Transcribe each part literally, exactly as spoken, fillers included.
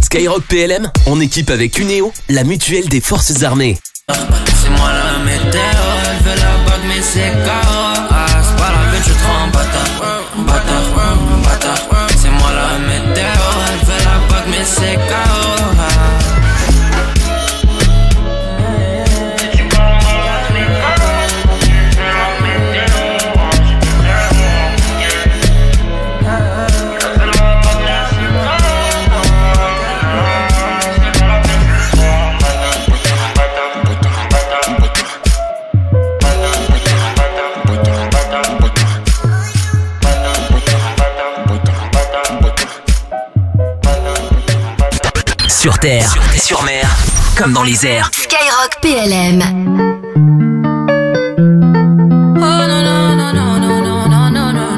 Skyrock P L M, en équipe avec Uneo, la mutuelle des forces armées. C'est moi la météo, elle veut la bague mais c'est K O. Ah, c'est pas la peine, je te rends bâtard, bâtard, bâtard. C'est moi la météo, elle veut la bague mais c'est K O. Sur terre, sur, sur mer, comme dans les airs. Skyrock P L M. Oh non non non non non non non non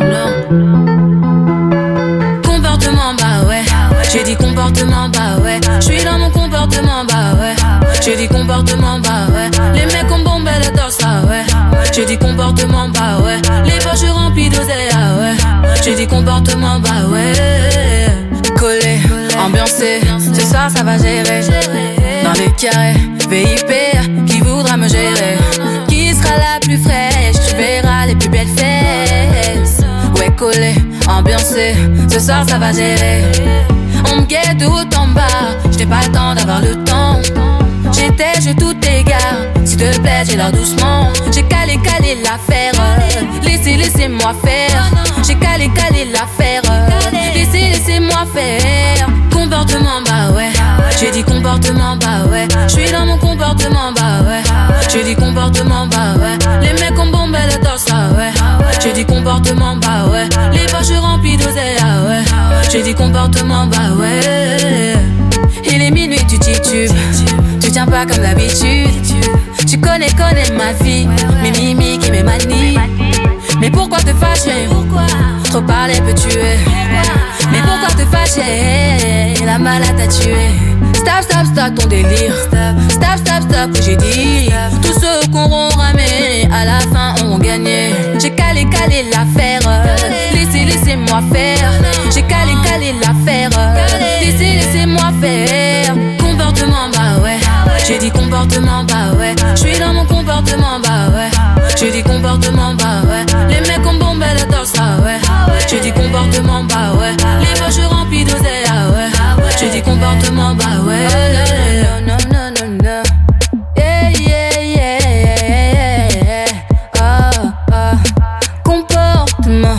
non. Comportement bah ouais. J'ai dit comportement bah ouais. Je suis dans mon comportement bah ouais. J'ai dit comportement bah ouais. Les mecs ont bombé le torse ah ouais. J'ai dit comportement bah ouais. Les poches remplies d'oseille ah ouais. J'ai dit comportement bah ouais. Collé, ambiancé, ce soir ça va gérer. Dans les carrés, V I P, qui voudra me gérer? Qui sera la plus fraîche? Tu verras les plus belles fesses. Ouais, collé, ambiancé, ce soir ça va gérer. On me guette tout en bas, j'n'ai pas le temps d'avoir le temps. J'étais, je tout égare, s'il te plaît, j'ai l'air doucement. J'ai calé, calé l'affaire, laissez, laissez-moi faire. J'ai calé, calé l'affaire, laissez, laissez-moi faire. Comportement, bah ouais. J'ai dit comportement, bah ouais. J'suis dans mon comportement, bah ouais. J'ai dit comportement, bah ouais. Les mecs ont bombé le torse, ah ouais. J'ai dit comportement, bah ouais. Les poches remplies d'oseille, ah ouais. J'ai dit comportement, bah ouais. Il est minuit, tu titubes. Tu tiens pas comme d'habitude. Tu connais, connais ma vie, mes mimiques et mes manies. Mais pourquoi te fâcher? Trop parler peut tuer. Mais pourquoi te fâcher? La malade t'a tué. Stop, stop, stop ton délire. Stop, stop, stop, j'ai dit. Tous ceux qu'on auront ramé, à la fin auront gagné. J'ai calé, calé l'affaire. Laissez, laissez-moi faire. J'ai calé, calé l'affaire. Laissez, laissez-moi faire. Comportement, bah ouais. J'ai dit comportement, bah ouais. J'suis dans mon comportement, bah ouais. J'ai dit comportement, bah ouais. Les mecs ont bombé le torse, ah ouais. J'ai dit comportement, bah ouais. Les poches remplies d'oseille, ah ouais. J'ai dit comportement, bah ouais. Non, non, non, non. Yeah, yeah, yeah, yeah. Oh, oh. Comportement,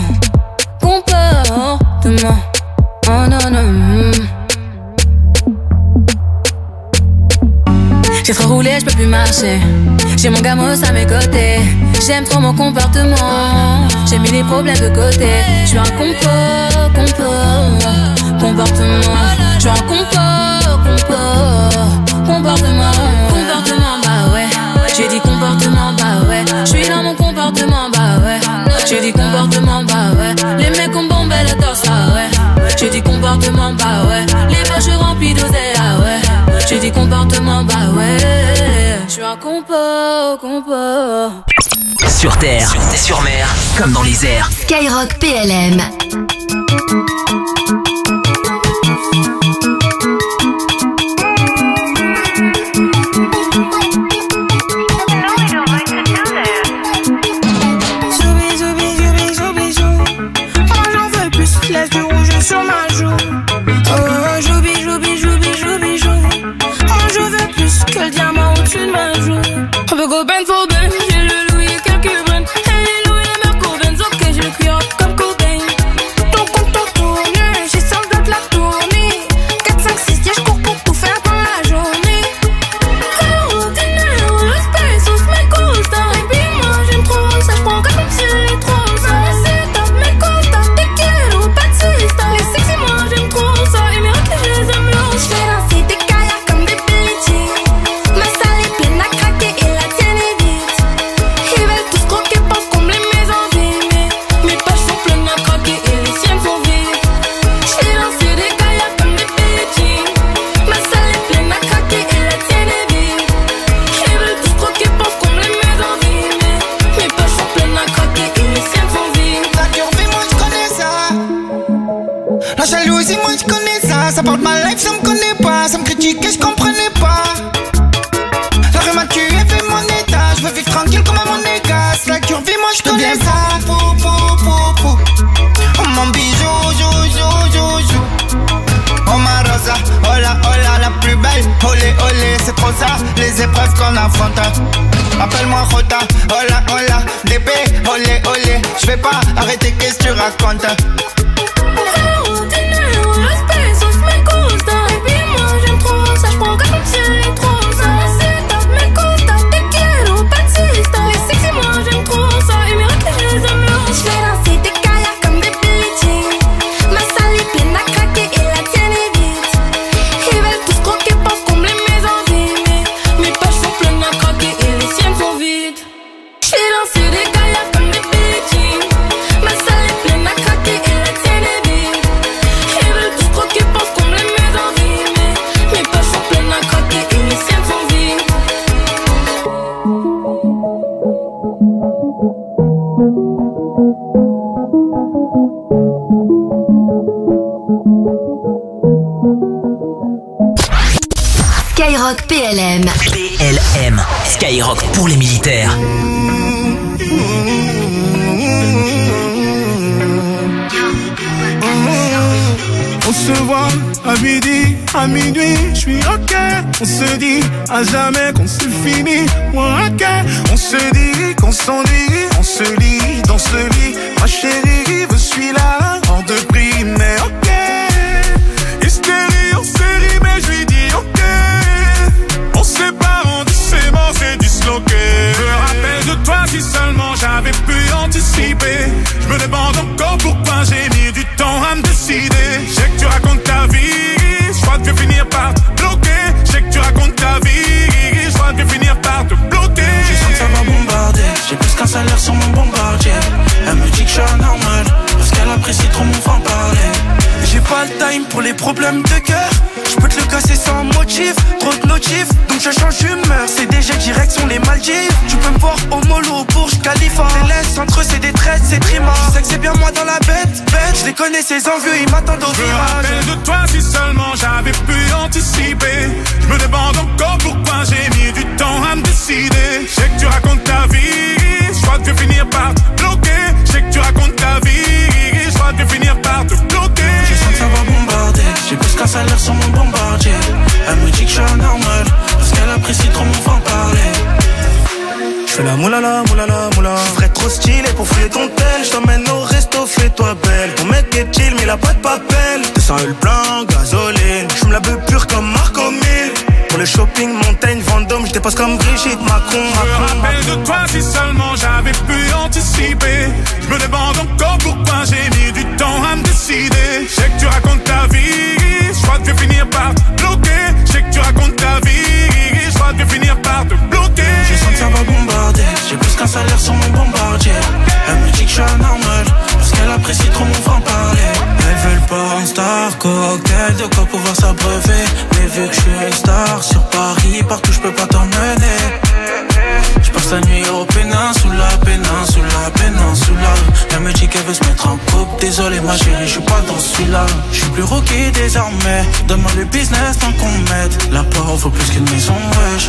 comportement. Oh non, non. J'ai trop roulé, je peux plus marcher. J'ai mon gamos à mes côtés. J'aime trop mon comportement. J'ai mis les problèmes de côté. Je suis un compo, compo, comportement. Je suis un compo, compo, comportement. Comportement, bah ouais. J'ai dit comportement, bah ouais. Je suis dans mon comportement, bah ouais. J'ai dit comportement, bah ouais. Les mecs ont bombé le torse, ah ouais. J'ai dit comportement, bah ouais. Les poches remplies d'oseille, ah ouais. J'ai dit comportement, bah ouais. Je suis un compo, compo. Sur terre, sur, sur mer, comme dans les airs. Skyrock P L M. Laisse du rouge sur ma joue. Oh, j'oublie, j'oublie, j'oublie, j'oublie, j'oublie. Oh, je veux plus que le diamant au-dessus de ma joue. On veut go ben for ben. J'ai le Louis et quelques brins. Et les Louis et Merco Benz. Ok, je le cuire comme Cobain. Ton compte tourne, life, ça me connaît pas, ça me critique et je comprenais pas. La rue m'a tué, fait mon état, je veux vivre tranquille comme à mon égas. La cure vie, moi je connais ça. Pou, pou, pou, pou. Oh mon bijou, jou, jou, jou, jou. Oh ma rosa, oh la, oh la, la plus belle. Olé, olé, c'est trop ça, les épreuves qu'on affronte. Appelle-moi Rota, oh la, oh la, D B, olé, olé. Je vais pas arrêter, qu'est-ce que tu racontes? Skyrock P L M. P L M. Skyrock pour les militaires. On se voit à midi, à minuit, je suis ok. On se dit à jamais qu'on c'est fini, moi ok. On se dit qu'on s'ennuie, on se lit dans ce lit. Ma chérie, je suis là, hors de prix, mais ok. Hystérie en série, mais je lui dis ok. On se sépare, on dit c'est bon, c'est disloqué. Je me rappelle de toi si seulement j'avais pu anticiper. Je me demande encore pourquoi j'ai mis du temps à me décider. Je sais que tu racontes ta vie, je crois que je vais finir par te bloquer. Je sais que tu racontes ta vie, je crois que je vais finir par te bloquer. Je sens que ça va bombarder, j'ai plus qu'un salaire sur mon bombardier. Elle me dit que je suis anormal, parce qu'elle apprécie trop mon franc-parler. J'ai pas le time pour les problèmes de cœur. Je peux te le casser sans motif, trop de notifs, donc je change d'humeur. C'est D G direction les Maldives. Tu peux me voir au mollo, au Burj Khalifa. Les laisse entre eux, c'est des traites, c'est trima. Je sais que c'est bien moi dans la bête, bête. Je les connais, ces envieux, ils m'attendent au virage. Je me rappelle de toi si seulement j'avais pu anticiper. Je me demande encore pourquoi j'ai mis du temps à me décider. Je sais que tu racontes ta vie, je crois que je vais finir par te bloquer. Je sais que tu racontes ta vie, je crois que je vais finir par te bloquer. Je sens que ça va bombarder, j'ai plus qu'un salaire sur mon bombardier. Elle me dit que je suis anormal, parce qu'elle apprécie trop mon franc-parler. Je fais la moulala, moulala, moula. Je ferais trop stylé pour fouiller ton tel. Je t'emmène au resto, fais-toi belle. Ton mec est chill, mais il a pas de papel. deux cents le plein, gasoline. Je me la veux pure comme Marco mille. Pour le shopping, montagne, Vendôme, je dépasse comme Brigitte Macron. Je me rappelle de toi si seulement j'avais pu anticiper. Je me demande encore pourquoi j'ai mis du temps à me décider. Je sais que tu racontes ta vie, je crois que je vais finir par te bloquer. Je sais que tu racontes ta vie, je crois que je vais finir par te bloquer. Je sens que ça va bombarder, j'ai plus qu'un salaire sur mon bombardier. Elle me dit que je suis anormal, parce qu'elle apprécie trop mon franc-parler. Elle veut le porn star, cocktail, de quoi pouvoir s'abreuver. Mais vu que je suis une star, sur Paris, partout je peux pas t'emmener. Je passe la nuit au péninsula, péninsula, péninsula. Elle me dit qu'elle veut se mettre en couple. Désolé ma chérie, je suis pas dans celui-là. Je suis plus rookie désormais. Donne-moi le business tant qu'on m'aide. La porte vaut plus qu'une maison, wesh.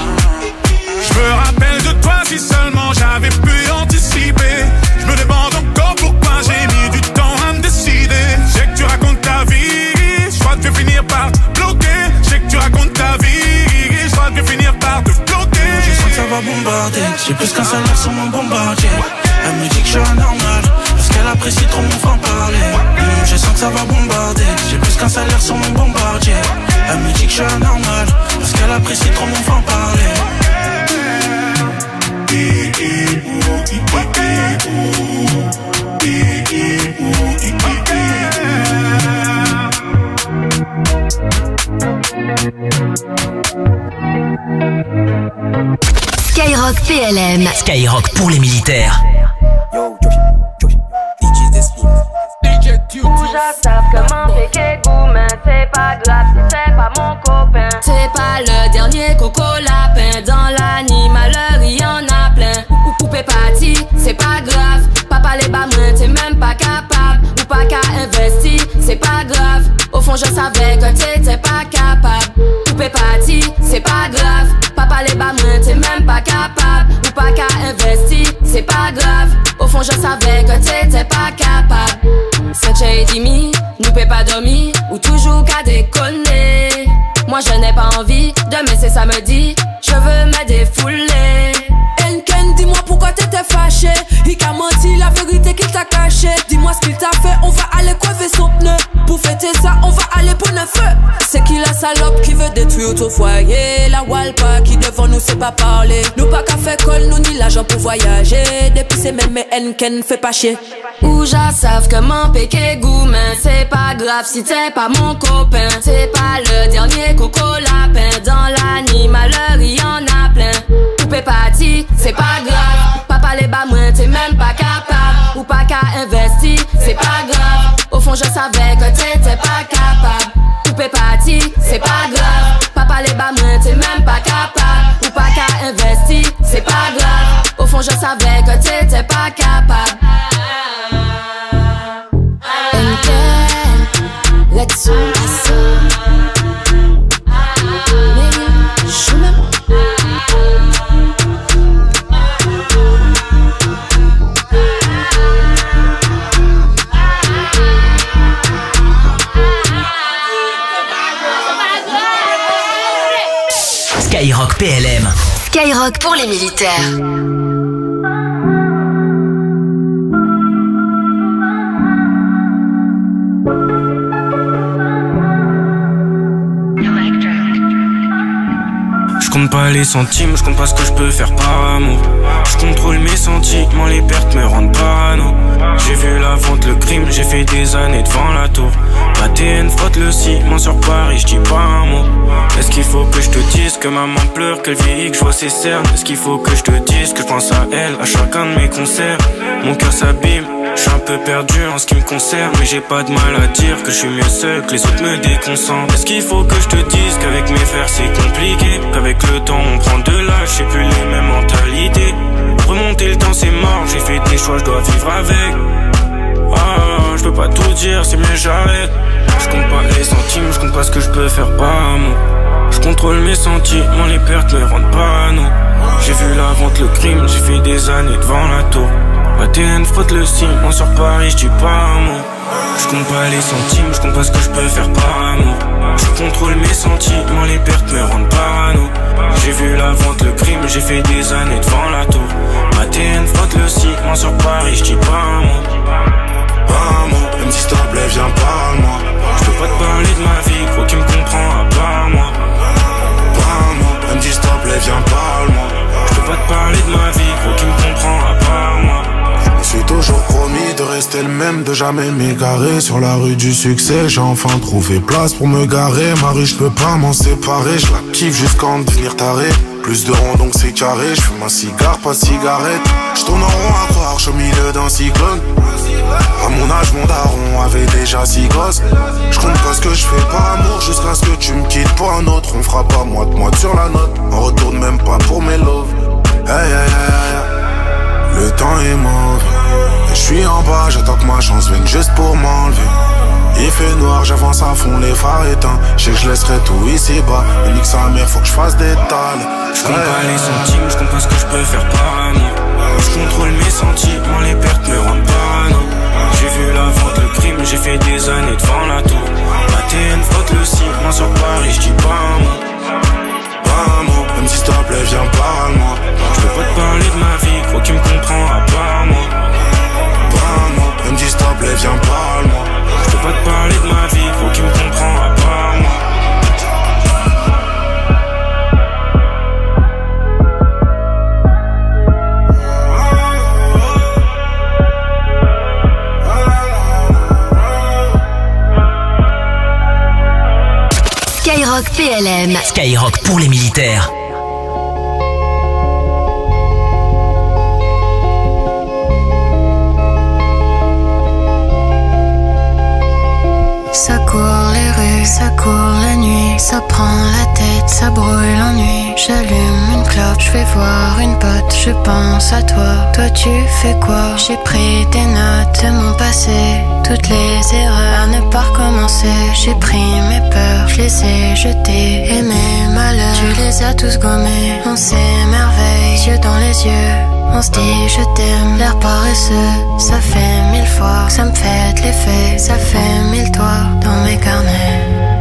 Je me rappelle de toi si seulement j'avais pu anticiper. Je me demande encore pourquoi j'ai mis du temps à me décider. Je sais que tu racontes ta vie, je crois que je vais finir par te bloquer. Je sais que tu racontes ta vie, je crois que je vais finir par te bloquer. Je sens que ça va bombarder, j'ai plus qu'un salaire sur mon bombardier. Elle me dit que je suis anormal, parce qu'elle apprécie trop mon franc-parler. mmh, Je sens que ça va bombarder, j'ai plus qu'un salaire sur mon bombardier. Elle me dit que je suis anormal, parce qu'elle apprécie trop mon franc-parler. Skyrock P L M. Skyrock pour les militaires. Savent comment fait goût, mais c'est pas grave si c'est pas mon copain. C'est pas le dernier coco lapin. Dans l'animaleur, il y en a plein. Ou poupée partie, c'est pas grave. Papa les bas mains, t'es même pas capable. Ou pas qu'à investir, c'est pas grave. Au fond fond je savais que t'étais pas capable. Coupé parti, c'est pas grave. Papa les bas moins, t'es même pas capable. Ou pas qu'à investir, c'est pas grave. Au fond je savais que t'étais pas capable. C'est j'ai dit mi, nous peut pas dormir. Ou toujours qu'à déconner. Moi je n'ai pas envie de me laisser samedi. Je veux me défouler. Enken, dis-moi pourquoi t'étais fâché. Il t'a menti la vérité qu'il t'a caché. Dis-moi ce qu'il t'a fait, on va aller coiffer son pneu. Pour fêter ça, on va aller pour le feu. C'est qui la salope qui veut détruire ton foyer? La Walpa qui devant nous sait pas parler. Nous pas qu'à faire colle, nous ni l'argent pour voyager. Depuis c'est même mais Enken fait pas chier. Ou j'en savent que mon péché gourmand. C'est pas grave si t'es pas mon copain. C'est pas le dernier coco lapin. Dans l'animal, il y en a plein. Coupé parti, c'est pas grave. Papa les bas moins, t'es même pas capable. Ou pas qu'à investir, c'est pas grave. Au fond je savais que t'étais pas capable. Coupé parti, c'est pas grave. Papa les bas moins, t'es même pas capable. Ou pas qu'à investir, c'est pas grave. Au fond je savais que t'étais pas capable. Let's go. Skyrock P L M. Skyrock pour les militaires. Je compte pas les centimes, je compte pas ce que je peux faire par amour. Je contrôle mes sentiments, les pertes me rendent parano. J'ai vu la vente, le crime, j'ai fait des années devant la tour. La T N frotte le ciment sur Paris, je dis pas un mot. Est-ce qu'il faut que je te dise que maman pleure, qu'elle vieillit, que je vois ses cernes? Est-ce qu'il faut que je te dise que je pense à elle, à chacun de mes concerts? Mon cœur s'abîme, je suis un peu perdu en ce qui me concerne. Mais j'ai pas de mal à dire que je suis mieux seul, que les autres me déconcentrent. Est-ce qu'il faut que je te dise qu'avec mes frères c'est compliqué, qu'avec le temps on prend de l'âge, j'ai plus les mêmes mentalités. Remonter le temps c'est mort, j'ai fait des choix, je dois vivre avec. Ah, je peux pas tout dire, c'est mieux j'arrête. Je compte pas les centimes, je compte pas ce que je peux faire par amour. Je contrôle mes sentiments, les pertes me rendent parano. J'ai vu la vente, le crime, j'ai fait des années devant la tour. La T N frotte le ciment sur Paris, je dis pas un mot. Je compte pas les centimes, je compte pas ce que je peux faire par amour. Je contrôle mes sentiments, les pertes me rendent parano. J'ai vu la vente, le crime, j'ai fait des années devant la tour. La T N frotte le ciment sur Paris, je dis pas un mot. Pas un mot, même si s'il te plaît, viens parle-moi. Je peux pas te parler de ma vie, gros qui me comprend à part moi. Pas un mot, même si s'il te plaît, viens parle-moi. Je peux pas te parler de ma vie, gros qui me comprend à part moi. Je me suis toujours promis de rester le même, de jamais m'égarer. Sur la rue du succès, j'ai enfin trouvé place pour me garer. Ma rue, je peux pas m'en séparer, je la kiffe jusqu'à en devenir taré. Plus de ronds donc c'est carré, je fume un cigare, pas de cigarette. Je tourne en rond à croire, je suis au milieu d'un cyclone. À mon âge, mon daron avait déjà six gosses. Je compte pas ce que je fais pas amour, jusqu'à ce que tu me quittes pour un autre. On fera pas moite-moite sur la note, on retourne même pas pour mes loves. Hey, hey, hey, hey. Le temps est mauvais, et je suis en bas, j'attends que ma chance vienne juste pour m'enlever. Il fait noir, j'avance à fond, les phares éteints. Je sais que je laisserai tout ici bas. Mais nique sa mère, faut que je fasse des tales. Je compte pas les centimes, je compte pas ce que je peux faire par amour. Je contrôle mes sentiments, les pertes me rendent parano. J'ai vu la vente, le crime, j'ai fait des années devant la tour. La T N frotte le ciment sur Paris, je dis pas un mot. Pas un mot, même si s'il te plaît, viens parle-moi. Je peux pas te parler de ma vie, gros qui me comprend à part moi. Pas un mot, même si s'il te plaît, viens parle-moi. Je peux pas te parler de ma vie, gros qui me comprend à part moi. Skyrock P L M. Skyrock pour les militaires. Ça court les rues, ça court la nuit, ça prend la tête, ça brûle l'ennui. J'allume une clope. clope, je vais voir une pote, je pense à toi. Toi tu fais quoi? J'ai pris des notes de mon passé, toutes les erreurs à ne pas recommencer. J'ai pris mes peurs, je les ai jetées, et mes malheurs, tu les as tous gommés. On s'émerveille, yeux dans les yeux, on se dit je t'aime, l'air paresseux. Ça fait mille fois que ça me fait de l'effet, ça fait mille toits dans mes carnets.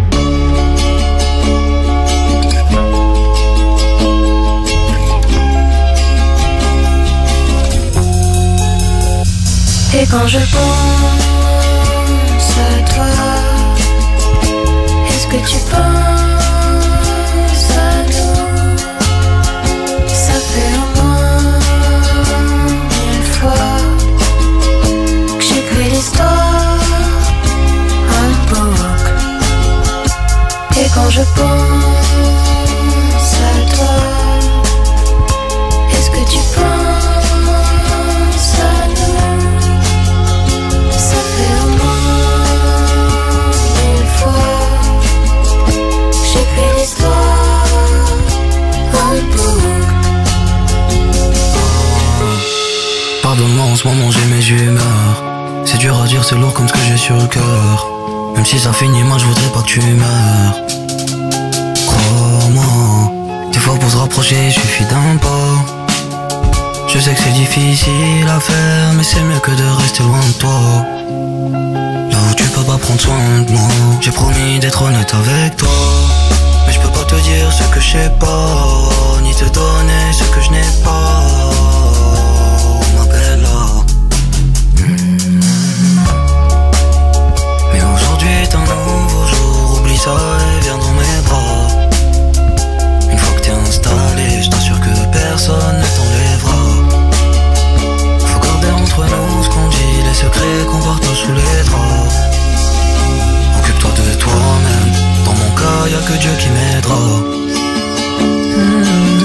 Et quand je pense à toi, est-ce que tu penses à nous? Ça fait au moins mille fois que j'écris l'histoire en boucle. Et quand je pense à toi, est-ce que tu penses à nous? Pardonne-moi, en ce moment j'ai mes humeurs. C'est dur à dire, c'est lourd comme ce que j'ai sur le cœur. Même si ça finit mal, je voudrais pas que tu meurs. Crois-moi, des fois pour se rapprocher, il suffit d'un pas. Je sais que c'est difficile à faire, mais c'est mieux que de rester loin de toi. Là où tu peux pas prendre soin de moi, j'ai promis d'être honnête avec toi. Mais je peux pas te dire ce que je sais pas, ni te donner ce que je n'ai pas. Ma bella. mmh. Mais aujourd'hui est un nouveau jour, oublie ça et viens dans mes bras. Une fois que t'es installé, je t'assure que personne ne t'enlèvera. Faut garder entre nous ce qu'on dit, les secrets qu'on partage sous les draps. Occupe-toi de toi-même, dans mon cas y'a que Dieu qui m'aidera. mmh.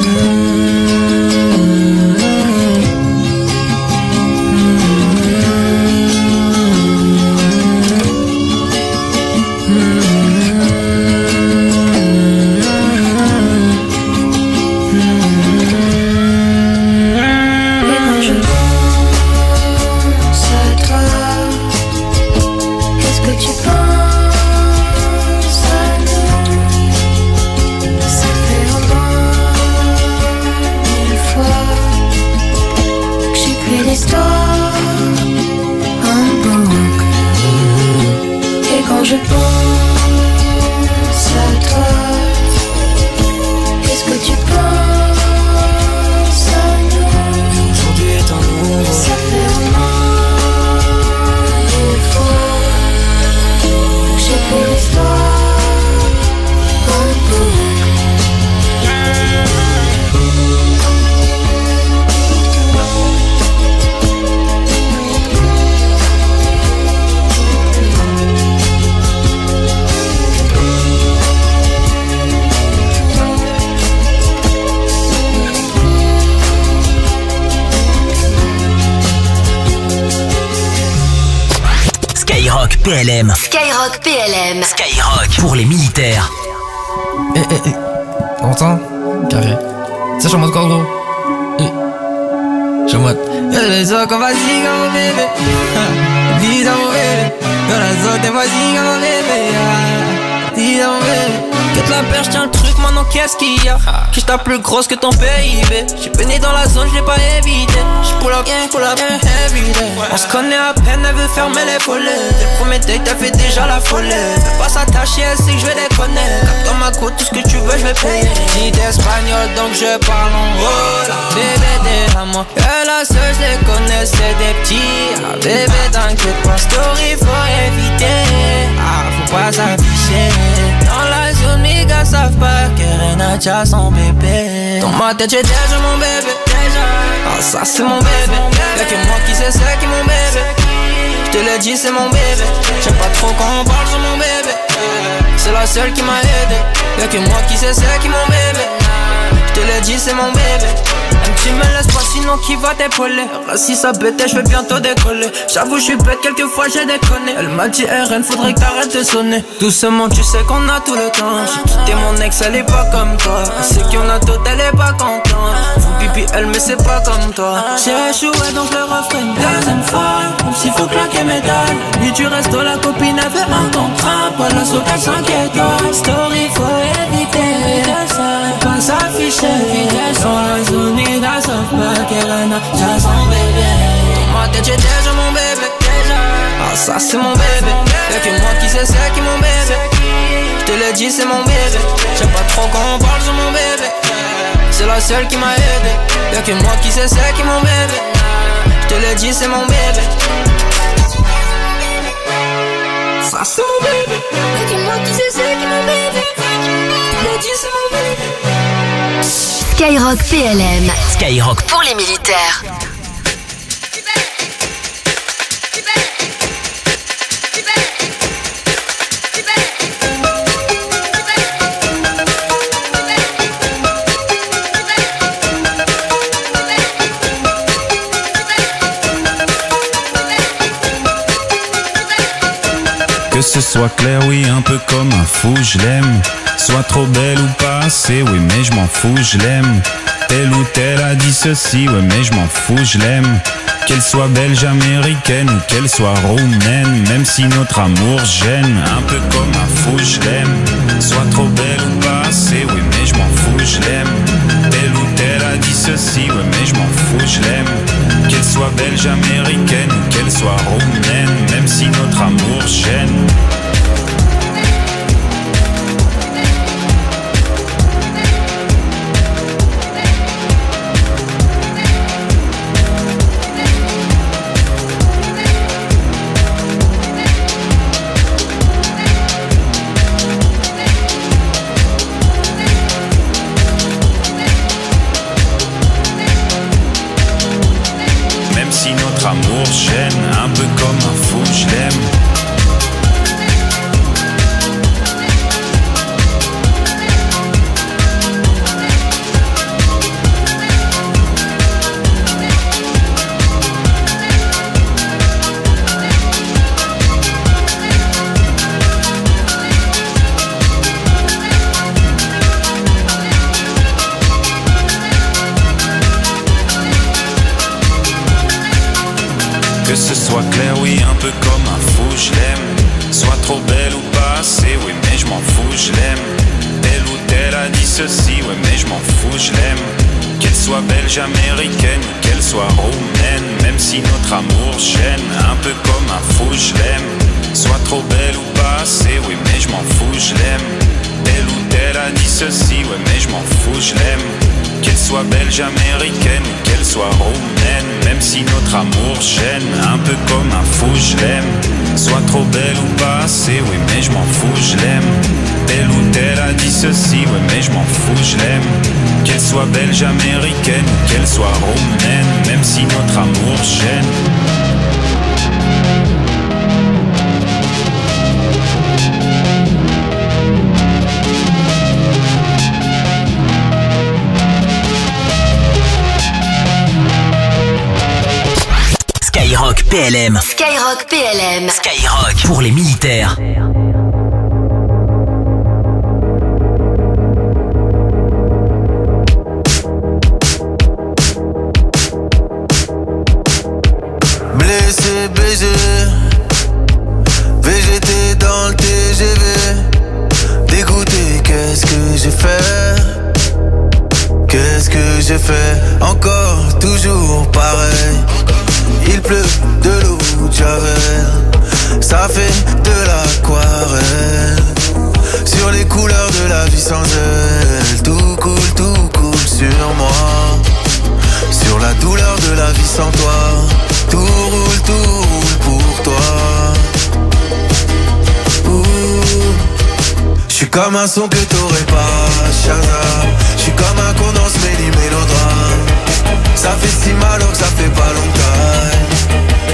Je pense à toi. Est-ce que tu penses à nous? Aujourd'hui est un nouveau jour. Ça fait au moins une fois que j'ai fait l'histoire en boucle. Skyrock P L M. Skyrock P L M. Skyrock pour les militaires. Eh eh eh. T'entends? Carré. Ça, je suis en mode quoi, gros? Eh. Je suis en mode. Y'a les autres qu'on va ziga mon bébé. Dis à mon bébé. Y'a les autres qu'on va ziga mon bébé. Dis à mon bébé. Quitte la perche, tiens le truc, maintenant qu'est-ce qu'il y a? Qui t'a plus grosse que ton P I B. J'suis baigné dans la zone, j'l'ai pas évité. J'pull up, j'pull up, heavy day. On se connaît à peine, elle veut fermer les volets. Dès le premier date, elle fait déjà la folie. Fais pas s'attacher, elle sait que j'vais déconner. Comme dans ma côte, tout ce que tu veux, j'vais payer. Dis d'espagnol, donc je parle en hola. Bébé, t'es à moi. Et la seule, j'les connais, c'est des petits. Ah, bébé, t'inquiète pas, story, faut éviter. Ah, faut pas s'afficher. Dans la zone, mes gars savent pas que Renacha son bébé. Dans ma tête j'ai déjà mon bébé. Ah ça c'est mon bébé. Y'a que moi qui sais c'est qui mon bébé. J'te l'ai dit c'est mon bébé. J'aime pas trop quand on parle sur mon bébé. C'est la seule qui m'a aidé. Y'a que moi qui sais c'est qui mon bébé. J'te l'ai dit c'est mon bébé. Un petit me laisse pas sinon qui va t'épauler. Si ça bête je vais bientôt décoller. J'avoue je suis bête quelquefois j'ai déconné. Elle m'a dit R N faudrait que t'arrêtes de sonner. Doucement tu sais qu'on a tout le temps. J'ai quitté mon ex elle est pas comme toi. C'est qu'on a tout, elle est pas contente. Faut pipi elle mais c'est pas comme toi. J'ai échoué donc le refrain une deuxième fois. Comme s'il faut claquer mes dalles. Nuit tu restes la copine elle fait un contrat. Pas la sauce elle s'inquiète. Story faut éviter pas s'afficher. Dans la zone d'as of Macarena. Ça sent bébé. Dans ma tête j'ai déjà mon bébé. Ah ça c'est mon bébé. Y'a que moi qui sais c'est qui mon bébé. Je te l'ai dit c'est mon bébé. J'aime pas trop quand on parle sur mon bébé. C'est la seule qui m'a aidé. Y'a que moi qui sais c'est qui mon bébé. Je te l'ai dit c'est mon bébé. Ça c'est mon bébé. Y'a que moi qui sais c'est qui mon bébé. Je te l'ai dit c'est mon bébé. Skyrock P L M. Skyrock pour les militaires. Que ce soit clair, oui, un peu comme un fou, je l'aime. Soit trop belle ou pas assez, oui, mais je m'en fous, je l'aime. Telle ou telle a dit ceci, ouais, mais je m'en fous, je l'aime. Qu'elle soit belge, américaine ou qu'elle soit roumaine, même si notre amour gêne, un peu comme un fou, je l'aime. Soit trop belle ou pas assez, oui, mais je m'en fous, je l'aime. Telle ou telle a dit ceci, ouais, mais je m'en fous, je l'aime. Qu'elle soit belge, américaine ou qu'elle soit roumaine, même si notre amour gêne. Amour gêne, un peu comme un fou, je l'aime. Que ce soit clair, oui, un peu comme un fou, je l'aime. Soit trop belle ou pas assez, oui, mais je m'en fous, je l'aime. Telle ou telle a dit ceci, ouais, mais je m'en fous, je l'aime. Qu'elle soit belge, américaine ou qu'elle soit roumaine, même si notre amour gêne, un peu comme un fou, je l'aime. Soit trop belle ou pas assez, oui, mais je m'en fous, je l'aime. Telle ou telle a dit ceci, ouais, mais je m'en fous, je l'aime. Qu'elle soit belge, américaine ou qu'elle soit roumaine, même si notre amour gêne, un peu comme un fou, je l'aime. Soit trop belle ou pas assez, oui, mais je m'en fous, je l'aime. Telle ou telle a dit ceci, ouais, mais je m'en fous, je l'aime. Qu'elle soit belge, américaine ou qu'elle soit roumaine, même si notre amour gêne. Skyrock P L M. Skyrock P L M. Skyrock pour les militaires. Blessé, baisé, V G T dans le T G V. Dégoûté, qu'est-ce que j'ai fait? Qu'est-ce que j'ai fait? Encore, toujours pareil. Il pleut de l'eau de Javel, ça fait de l'aquarelle. Sur les couleurs de la vie sans elle, tout coule, tout coule sur moi. Sur la douleur de la vie sans toi, tout roule, tout roule pour toi. J'suis comme un son que t'aurais pas, Shazam. J'suis comme un condense méli mélodrame. Ça fait si mal alors que ça fait pas longtemps.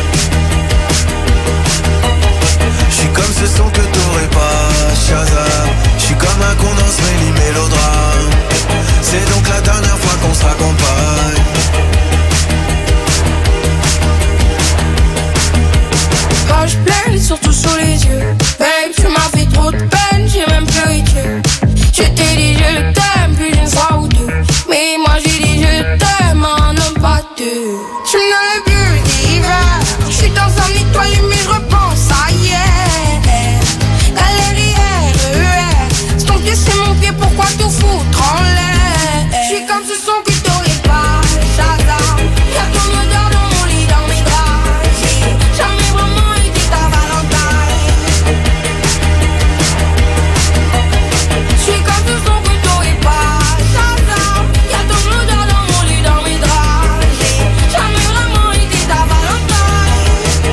J'suis comme ce son que t'aurais pas, Shazam. J'suis comme un condense méli mélodrame. C'est donc la dernière fois qu'on se raccompagne. Quand je pleure, surtout sous les yeux. Babe, tu m'as fait trop de peine, j'ai même pleuré que Je t'ai dit je t'aime plus d'une fois ou deux, mais moi j'ai dit je t'aime un homme pas deux. Je suis dans le bleu d'hiver, je suis dans un étoile mais je repense à hier. Galérière, E R, c'est ton pied c'est mon pied, pourquoi tout foutre en l'air? Je suis comme ce son que t'aurais pas, Shazam. Y'a ton odeur dans mon lit, dans mes draps. J'ai jamais vraiment été ta Valentine. Je suis comme ce son que t'aurais pas, Shazam. Y'a ton odeur dans mon lit, dans mes draps. J'ai jamais vraiment été ta Valentine.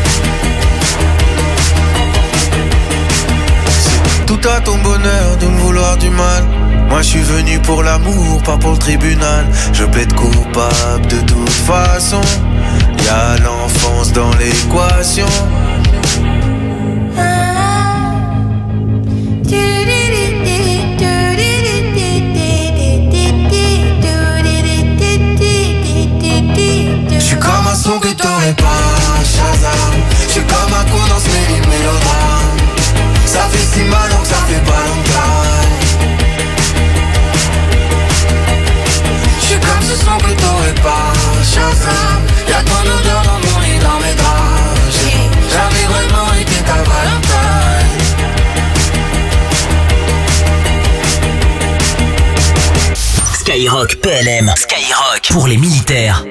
C'est tout à ton bonheur de me vouloir du mal. Moi je suis venu pour l'amour, pas pour le tribunal. Je plaide coupable de toute façon. Y'a l'enfance dans l'équation. Je suis comme un son que t'aurais pas, Shazam. Je suis comme un coup dans ce mélodrame. Ça fait si mal donc ça fait pas longtemps. Je suis comme ce son que t'aurais pas, Shazam. Y'a ton odeur dans mon lit, dans mes draps. J'ai jamais vraiment été ta Valentine. Skyrock P L M. Skyrock pour les militaires.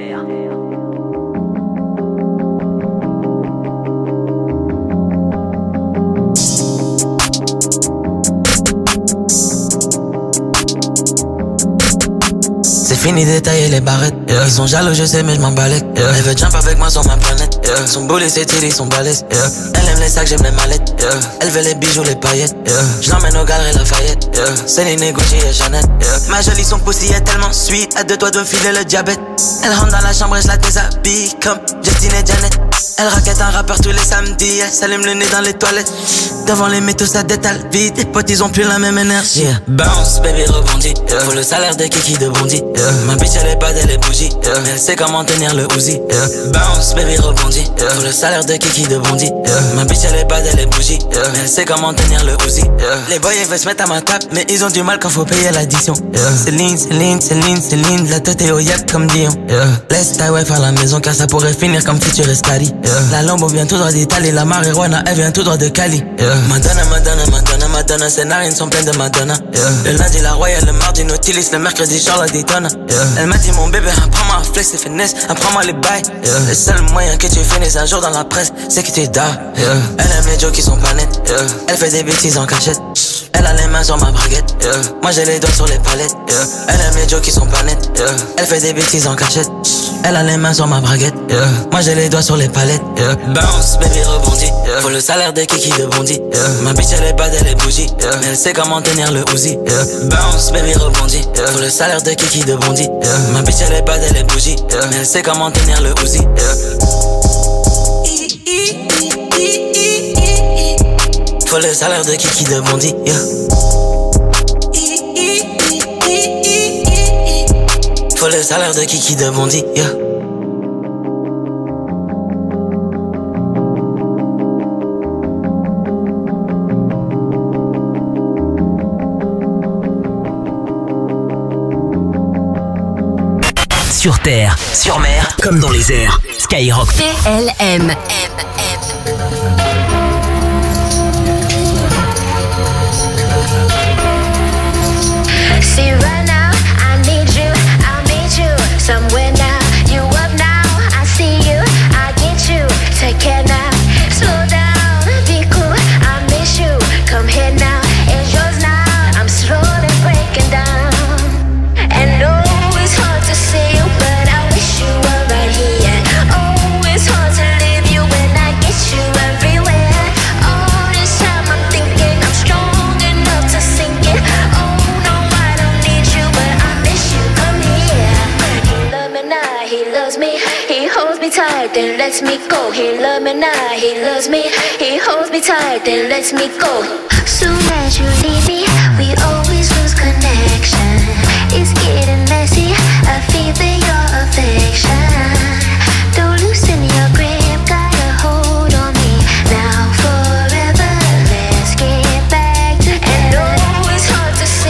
C'est fini d'étailler les barrettes, yeah. Ils sont jaloux je sais mais je m'en balèque, yeah. Elle veut jump avec moi sur ma planète, yeah. Son boulet c'est tiré, son balèze, yeah. Elle aime les sacs, j'aime les mallettes, yeah. Elle veut les bijoux, les paillettes, yeah. Je l'emmène au galeries Lafayette, yeah. Céline, Gucci et Chanel, yeah. Ma jolie son pussy est tellement sweet, à deux doigts de me filer le diabète. Elle rentre dans la chambre et je la déshabille comme Justine et Janet. Elle raquette un rappeur tous les samedis, elle s'allume le nez dans les toilettes. Devant les métaux ça détale vite, les potes ils ont plus la même énergie, yeah. Bounce baby rebondit, yeah. Faut le salaire de Kiki de Bondy, yeah. Ma bitch elle est bad, elle est bougie, yeah. Mais elle sait comment tenir le Uzi, yeah. Bounce baby rebondit, yeah. Faut le salaire de Kiki de Bondy, yeah. Ma bitch elle est bad, elle est bougie, yeah. Mais elle sait comment tenir le Uzi, yeah. Les boys ils veulent se mettre à ma table, mais ils ont du mal quand faut payer l'addition, yeah. Céline, Céline, Céline, Céline, la tête est au yak comme Dion, yeah. Laisse ta wife à la maison car ça pourrait finir comme Futurescali, yeah. La Lambo vient tout droit d'Italie, la marijuana elle vient tout droit de Cali, yeah. Madonna, Madonna, Madonna, Madonna, ses narines sont pleines de Madonna, yeah. Le lundi la Royale, le mardi Nautilus, le mercredi Charlotte Daytona, yeah. Elle m'a dit mon bébé, apprends-moi à flex et finesse, apprends-moi les bails, yeah. Le seul moyen que tu finisses un jour dans la presse, c'est que tu es da, yeah. Elle aime les jokes qui sont pas nets, yeah. Elle fait des bêtises en cachette. Elle a les mains sur ma braguette, yeah. Moi j'ai les doigts sur les palettes, yeah. Elle aime les jokes qui sont pas nets, yeah. Elle fait des bêtises en cachette. Elle a les mains sur ma braguette, yeah. Moi j'ai les doigts sur les palettes, yeah. Bounce, baby rebondit, yeah. Faut le salaire de Kiki de Bondy, yeah. Ma bitch elle est bad, elle est bougie, yeah. Mais elle sait comment tenir le Uzi, yeah. Bounce, baby rebondit, yeah. Faut le salaire de Kiki de Bondy, yeah. Ma bitch elle est bad, elle est bougie, yeah. Mais elle sait comment tenir le Uzi, yeah. Faut le salaire de Kiki de Bondy, yeah. Faut le salaire de Kiki de Bondy, yeah. Sur terre, sur mer, comme dans les airs. Skyrock P L M. See right now, I need you, I'll meet you somewhere now. You up now, I see you, I get you. Take care now, slow down, be cool, I miss you. Come here now, it's yours now. I'm slowly breaking down. And oh, it's hard to see you, but I wish you were right here. Oh, it's hard to leave you when I get you everywhere. All this time I'm thinking I'm strong enough to sink it. Oh no, I don't need you, but I miss you. Come here. He loves me now, he loves me. He holds me tight, then lets me go. He loves me now, he loves me. He holds me tight, then lets me go. Soon as you leave me, we always lose connection. It's getting messy, I feel your affection. Don't loosen your grip, got a hold on me. Now forever, let's get back together. And oh, it's hard to say.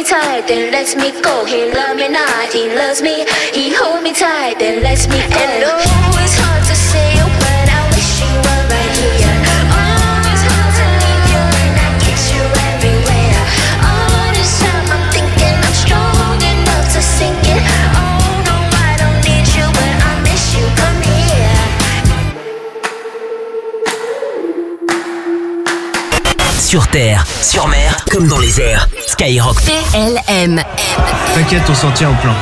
tight, then lets me go. He love me not, he loves me. He hold me tight, then lets me go. And oh, it's hard to say when I wish you were right here. Oh, it's hard to leave you and I get you everywhere. All this time I'm thinking I'm strong enough to sink it. Oh no, I don't need you, but I miss you. Come here. Sur terre, sur mer, comme dans les airs. Skyrock P L M. T'inquiète, on s'en tient au plan.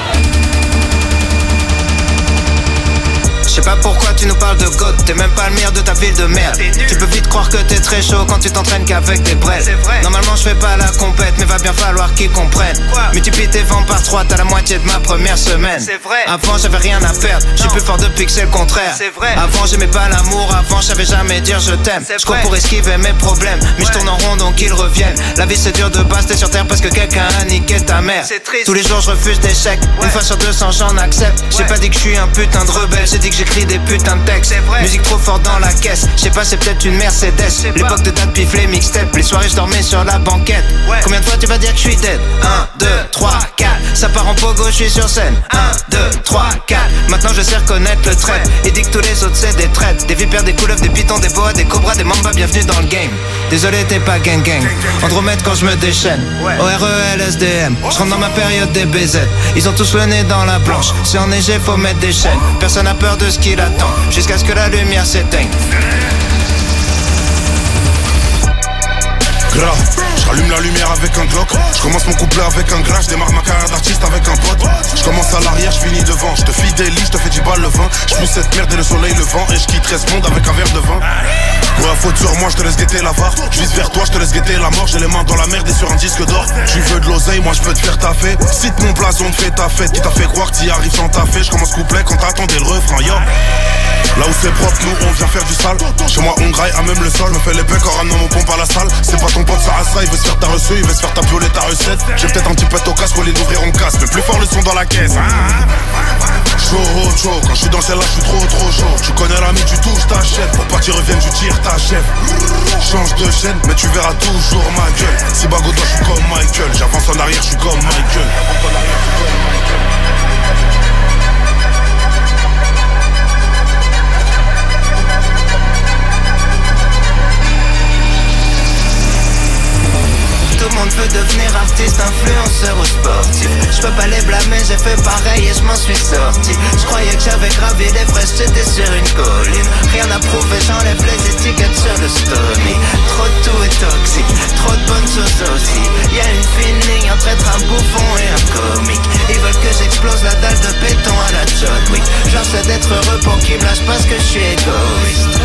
Je sais pas pourquoi tu nous parles de God, t'es même pas le meilleur de ta ville de merde. Tu peux vite croire que t'es très chaud quand tu t'entraînes qu'avec des brels. Normalement je fais pas la compète, mais va bien falloir qu'ils comprennent. Multiplie tes ventes par trois, t'as la moitié de ma première semaine. Avant j'avais rien à perdre, je suis plus fort depuis que c'est le contraire. Avant j'aimais pas l'amour, avant je savais jamais dire je t'aime. Je cours pour esquiver mes problèmes, mais je tourne en rond donc ils reviennent. La vie c'est dur de base, t'es sur terre parce que quelqu'un a niqué ta mère. Tous les jours je refuse d'échecs, une fois sur deux cents j'en accepte. J'ai pas dit que je suis un putain de rebelle, j'ai dit que j'écris des putains de textes. Musique trop fort dans la caisse, je sais pas c'est peut-être une Mercedes. L'époque de date pif les mixtapes, les soirées je dormais sur la banquette. Combien de fois tu vas dire que je suis dead? un, deux, trois, quatre, ça part en pogo, je suis sur scène. un, deux, trois, quatre, maintenant je sais reconnaître le trait. Et dit que tous les autres c'est des traites. Des vipères, des couleuvres, des pitons, des boas, des cobras, des mambas, bienvenue dans le game. Désolé t'es pas gang gang, Andromède quand je me déchaîne. O R E L S D M, je rentre dans ma période des B Z. Ils ont tous le nez dans la blanche, c'est enneigé faut mettre des chaînes. Personne n'a peur de ce qu'il attend, jusqu'à ce que la lumière s'éteigne. Grave, je rallume la lumière avec un Glock. Je commence mon couplet avec un gras. Je démarre ma carrière d'artiste avec un pote. Je commence à l'arrière, je finis devant. Je te fidélise, je te fais dix balles le vin. Je pousse cette merde et le soleil le vent. Et je quitterai ce monde avec un verre de vin. Pour la faute sur moi, je te laisse guetter l'avare. Je vise vers toi, je te laisse guetter la mort. J'ai les mains dans la merde et sur un disque d'or. Tu veux de l'oseille, moi je peux te faire taffer. Cite mon blason, te fais ta fête. Qui t'a fait croire que t'y arrives sans taffer. Je commence couplet quand t'attendais le refrain, yo. Là où c'est propre, nous on vient faire du sale. Chez moi on graille à même le sol. Me fait les pecs en ramenant mon pompe à la salle. C'est pas ton pote Sarasa, il veut se faire ta reçue, il veut se faire ta violer ta recette. J'ai peut-être un petit peu au casque, au lieu d'ouvrir on casse. Mais plus fort le son dans la caisse. Chaud, chaud, quand je suis dans celle-là, je suis trop trop chaud. Tu connais l'ami, tu touches, t'achètes. Pour pas qu'il revienne, tu tires ta chef. Change de chaîne, mais tu verras toujours ma gueule. Si bago toi, je suis comme Michael. J'avance en arrière, je suis comme Michael. Tout le monde veut devenir artiste, influenceur ou sportif. Je peux pas les blâmer, j'ai fait pareil et je m'en suis sorti. Je croyais que j'avais gravi les fraises, j'étais sur une colline. Rien à prouver, j'enlève les étiquettes sur le Stony. Trop de tout est toxique, trop de bonnes choses aussi. Y'a une fine ligne entre être un bouffon et un comique. Ils veulent que j'explose la dalle de béton à la John Wick. J'essaie d'être heureux pour qu'ils me lâchent parce que je suis égoïste.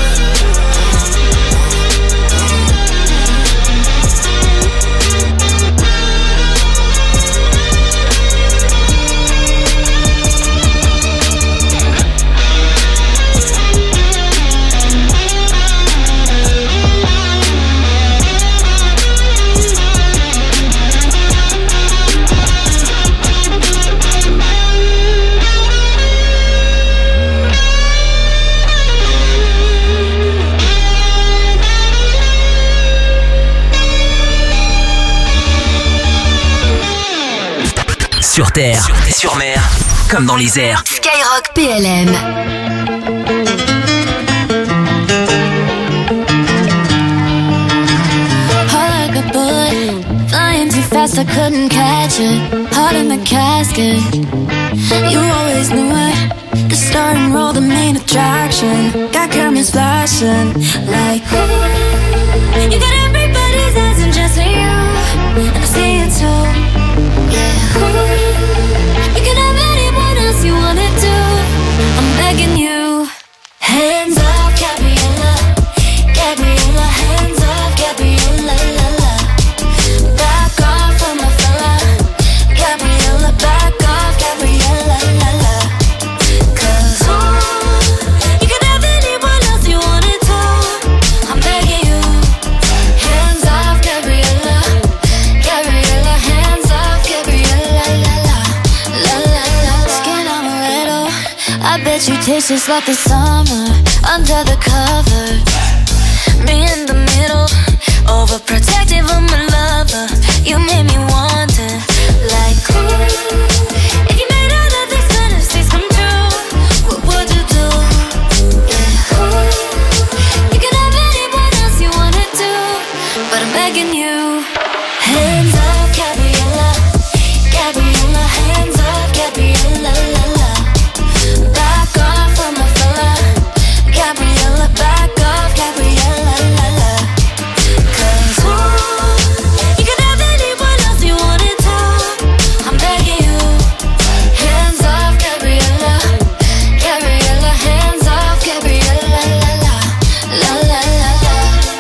Sur terre, sur mer, comme dans les airs. Skyrock P L M. Heart like a bullet, flying too fast, I couldn't catch it. Heart in the casket, you always knew it. The star and roll, the main attraction. Got cameras flashing like ooh. You got everybody's eyes and just for you, and I see it too. Yeah, ooh. You can have anyone else you wanna do. I'm begging you. Hands off, Gabriella, Gabriella. Hands off, Gabriella, la la. Back off from my fella, Gabriella. Back off, Gabriella, la la. Cause ooh, you can have anyone else you wanna do. I'm begging you. Hands off, Gabriella, Gabriella. Hands off, Gabriella, la la, la la la. Skin amaretto, I bet you taste just like the summer under the covers. Me in the middle, overprotective of my lover. You made me want it. but I'm begging you. Hands up, Gabriella, Gabriella, hands up, Gabriella, la la. Back off from my fella, Gabriella, back off, Gabriella, la la. Cause ooh, you could have anyone else you wanted to. I'm begging you. Hands off, Gabriella, Gabriella, hands off, Gabriella, la la, la la la la.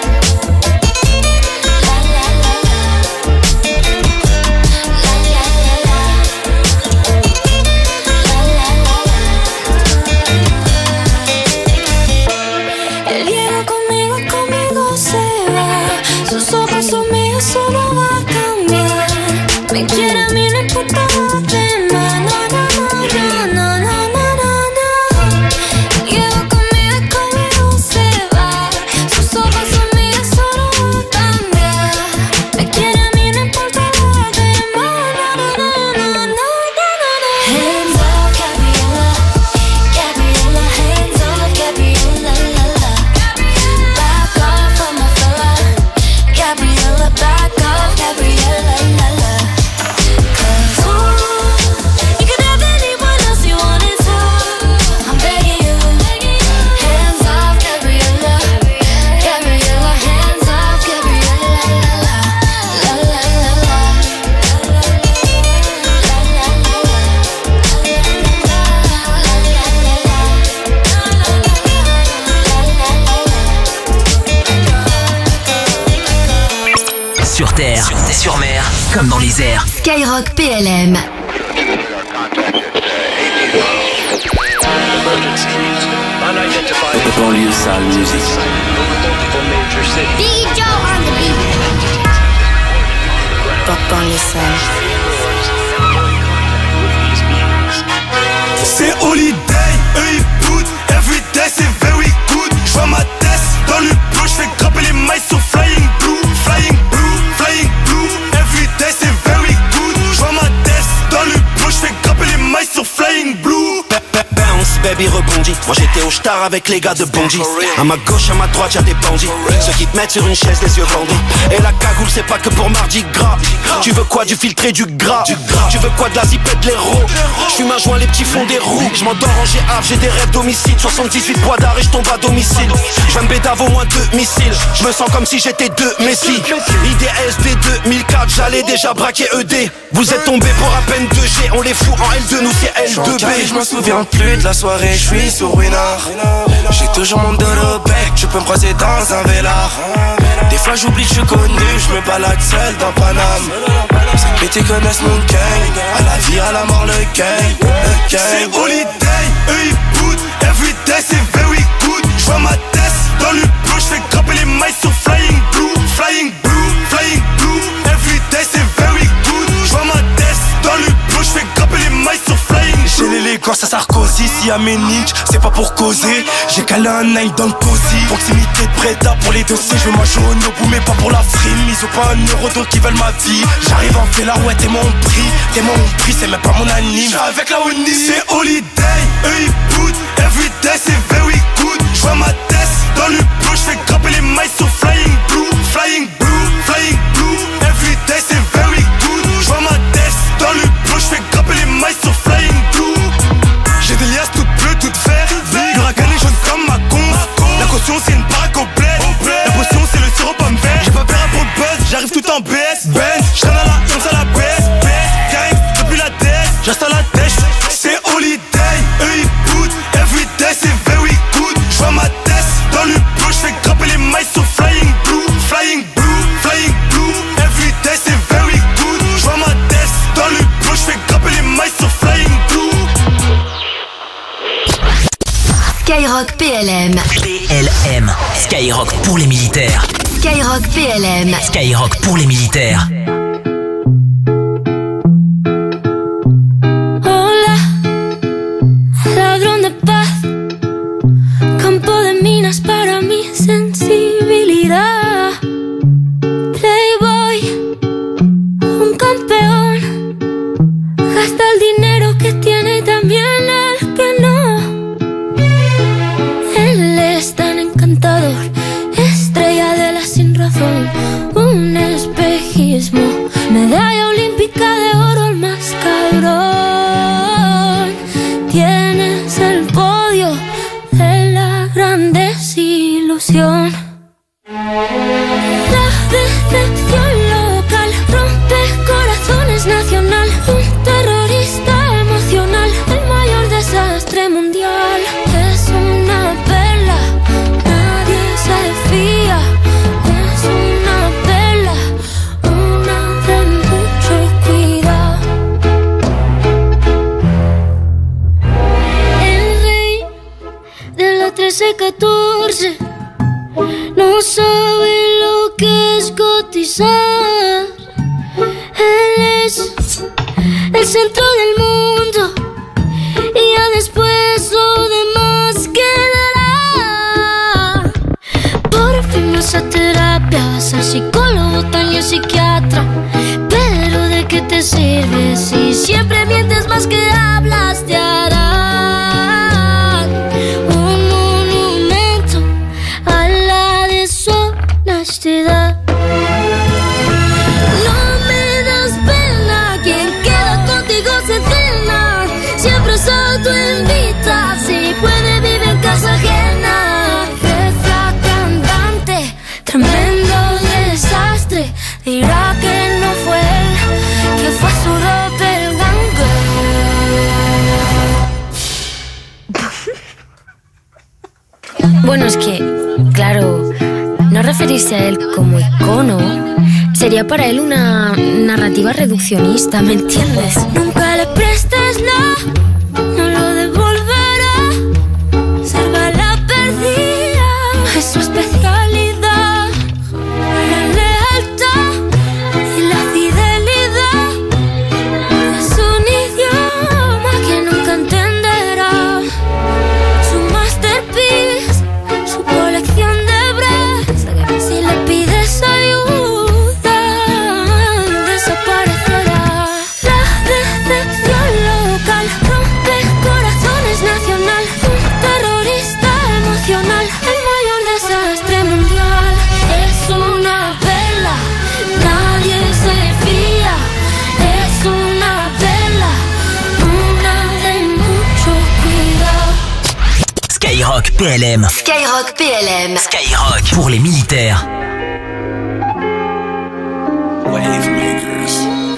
La la la la. La la la la. La la la la. Él llega conmigo, conmigo se va. Sus ojos son míos, solo va a cambiar. Me quiere a mí, no importa lo demás. No, no, no, no, no, no, no, no. Llega conmigo, conmigo se va. Sus ojos son míos, solo va a cambiar. Me quiere a mí, no importa lo demás. No, no, no, no, no, no, no. Hands up, Gabriella, Gabriella, hands up, Gabriella, la la. Back off from my fella, Gabriella, back off, Gabriella, la la. Cause ooh, you could have anyone else you wanted to. I'm begging you. Hands off, Gabriella, Gabriella, hands off, Gabriella, la la. La la la la. La la la la. Sur terre, sur mer, comme dans les airs. Skyrock P L M. Banlieue sale musique. Biggie Joe on the beat. Banlieue sale. C'est holiday, eux ils boutent. Everyday c'est very good. J'vois ma tête dans le bleu, j'fais grimper les mailles sur Flying Blue. Flying Blue, Flying Blue. Everyday c'est very good. J'vois ma tête dans le bleu, j'fais grimper les mailles sur Flying Blue. Bounce, baby rebondit. Moi j'étais au star avec les gars de Bondy. À ma gauche, à ma droite, y'a des bandits. Ceux qui te mettent sur une chaise, les yeux bandits. Et la cagoule, c'est pas que pour Mardi Gras. Tu veux quoi, du filtré, du gras? Tu veux quoi, de la zipette, de l'héros? J'fume un joint, les petits fonds des roues. J'm'endors en G A, j'ai des rêves d'homicide. soixante-dix-huit bois d'arrêt, j'tombe à domicile. J'viens de bédave au moins deux missiles. J'me sens comme si j'étais deux Messi. I D S D deux mille quatre, j'allais déjà braquer E D. Vous êtes tombés pour à peine deux G. On les fout en L deux, nous c'est L deux B. Je me souviens plus de la soirée, je suis sur Winard. J'ai toujours mon dos au bec, tu peux me croiser dans un vélard. Des fois j'oublie que je suis connu, je me balade seul dans Paname. Ces petits connaissent mon gang, à la vie, à la mort, le gang, le gang. C'est holiday, eux ils boutent. Everyday c'est very good. J'vois ma tête dans le bleu, j'fais grimper les mailles sur Flying Blue. Flying Blue, Flying Blue. Everyday c'est very good. J'vois ma tête dans le bleu, j'fais grimper les mailles sur Flying Blue. J'ai l'élégance à Sarkozy, si à mes niches, c'est pas pour causer. J'ai calé un nine dans le cosy. Proximité de Preda pour les dossiers, je veux ma jaune au bout mais pas pour la frime. Ils ont pas un euro donc ils veulent ma vie. J'arrive en vélar, ouais t'es mon prix. T'es mon prix, c'est même pas mon anime. J'suis avec la Oni. C'est holiday, eux ils boutent. Everyday c'est very good. J'vois ma tête dans le bleu, j'fais grimper les mailles sur Flying Blue. Flying Blue, Flying Blue. Everyday c'est very good. J'vois ma tête dans le bleu, j'fais grimper les mailles sur Flying Blue. J'ai des liasses toutes bleues, toutes vertes. L'huracan est jaune comme ma con. La caution c'est une baraque au bled. La potion c'est le sirop pomme vert. J'ai pas peur à pour le buzz, j'arrive tout en B S. Benz, j'traîne à la once à la B S. B S, gang, depuis la D S. J'reste à la dèche, c'est holiday. Eux ils boutent, everyday c'est very good. J'vois ma tête dans le bleu, j'fais grimper les mailles sur Flying Blue. Flying Blue, Flying Blue. Everyday c'est very good. J'vois ma tête dans le bleu, j'fais grimper les mailles sur Flying Blue. Skyrock P L M. P L M. Skyrock pour les militaires. Skyrock P L M. Skyrock pour les militaires. Hola, ladrón de paz, campo de minas para mi sensibilidad. Playboy, un campeón, gasta el dinero que tiene y también el que no. Él es tan encantador, estrella de la sin razón. Un que es cotizar. Él es el centro del mundo y ya después lo demás quedará. Por fin vas a terapia, vas al psicólogo, también psiquiatra. Pero ¿de qué te sirve si siempre mientes más que hablas? Te harán un monumento a la deshonestidad. No me das pena, quien queda contigo se cena. Siempre se autoinvita, si puede vive en casa ajena. Jefa cantante, tremendo desastre. Dirá que no fue él, que fue su doppelganger. Bueno, es que, claro, no referirse a él como icono sería para él una narrativa reduccionista, ¿me entiendes? Nunca le prestes nada, no lo devolverá. Salva la perdida, es su especialidad. La lealtad y la fidelidad es un idioma que nunca entenderá. Su masterpiece, su colección de bras. Si le pides ayuda, desaparecerá. La decepción local rompe corazones nacional. Un terrorista emocional, el mayor desastre mundial. Es una vela, nadie se fía. Es una vela, una de mucho cuidado. Skyrock P L M. Skyrock P L M. Skyrock pour les militaires. Wave makers.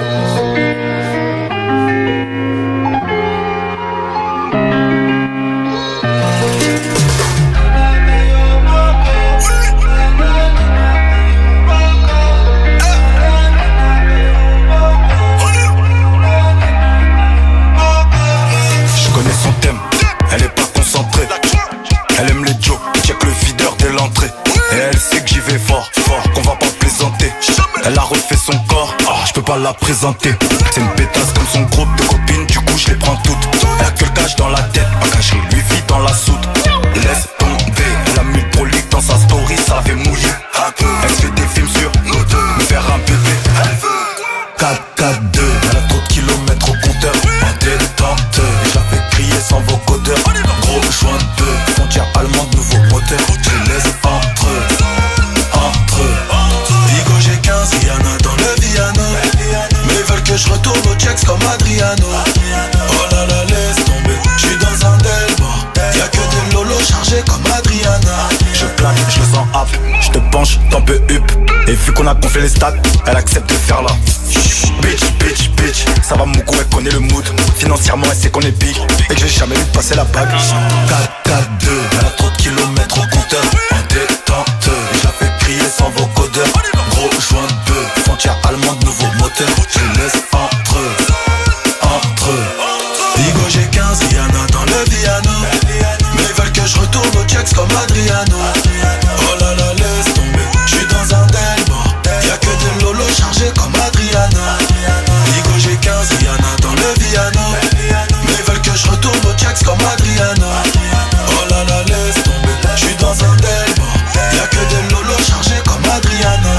Je connais son thème, elle est pas concentrée. Elle aime les jokes, check le videur dès l'entrée. Et elle sait que j'y vais fort, fort, qu'on va pas plaisanter. Elle a refait son corps, oh, je peux pas la présenter. C'est une pétasse comme son groupe de copines, du coup je les prends toutes. Elle a que le cash dans la tête, pas caché, lui vit dans la soute. Laisse tomber, elle a mis le prolique dans sa story, ça la fait mouiller. Elle se fait des films sur nous deux, me faire un bébé. Elle veut quatre quatre deux, elle a trop de kilomètres au compteur. En détente, je la fais crier sans vocodeur. Gros joint de deux, frontière allemande, nouveau moteur. Je les laisse entre eux, entre eux. Bigo j'ai quinze, Rihanna dans le Viano. Mais ils veulent que je retourne au checks comme Adriano. Oh là là, laisse tomber, j'suis dans un Delmore. Y'a que des lolos chargés comme Adriana. Je plaque, je le sens hap, je te penche, t'en peux up. Et vu qu'on a gonflé les stats, elle accepte de faire là. Bitch, bitch, bitch, ça va mon coup, elle connaît le mood. Financièrement, elle sait qu'on est big et que j'ai jamais vu passer la bague. quatre quatre deux, elle a trop de kilomètres au compteur. En détente, je la fais crier sans vocodeur. Gros joint de deux, frontière allemande, nouveau moteur. Je les laisse entre eux, entre eux. Bigo j'ai quinze, Rihanna dans le Viano. Mais ils veulent que je retourne au checks comme Adriano. Oh là là, laisse tomber, j'suis dans un Delmore. Y'a que des lolos chargés comme Adriana. Bigo j'ai quinze, Rihanna dans le Viano. Mais ils veulent que je retourne au checks comme Adriano. Oh là là, laisse tomber, j'suis dans un Delmore. Y'a que des lolos chargés comme Adriana.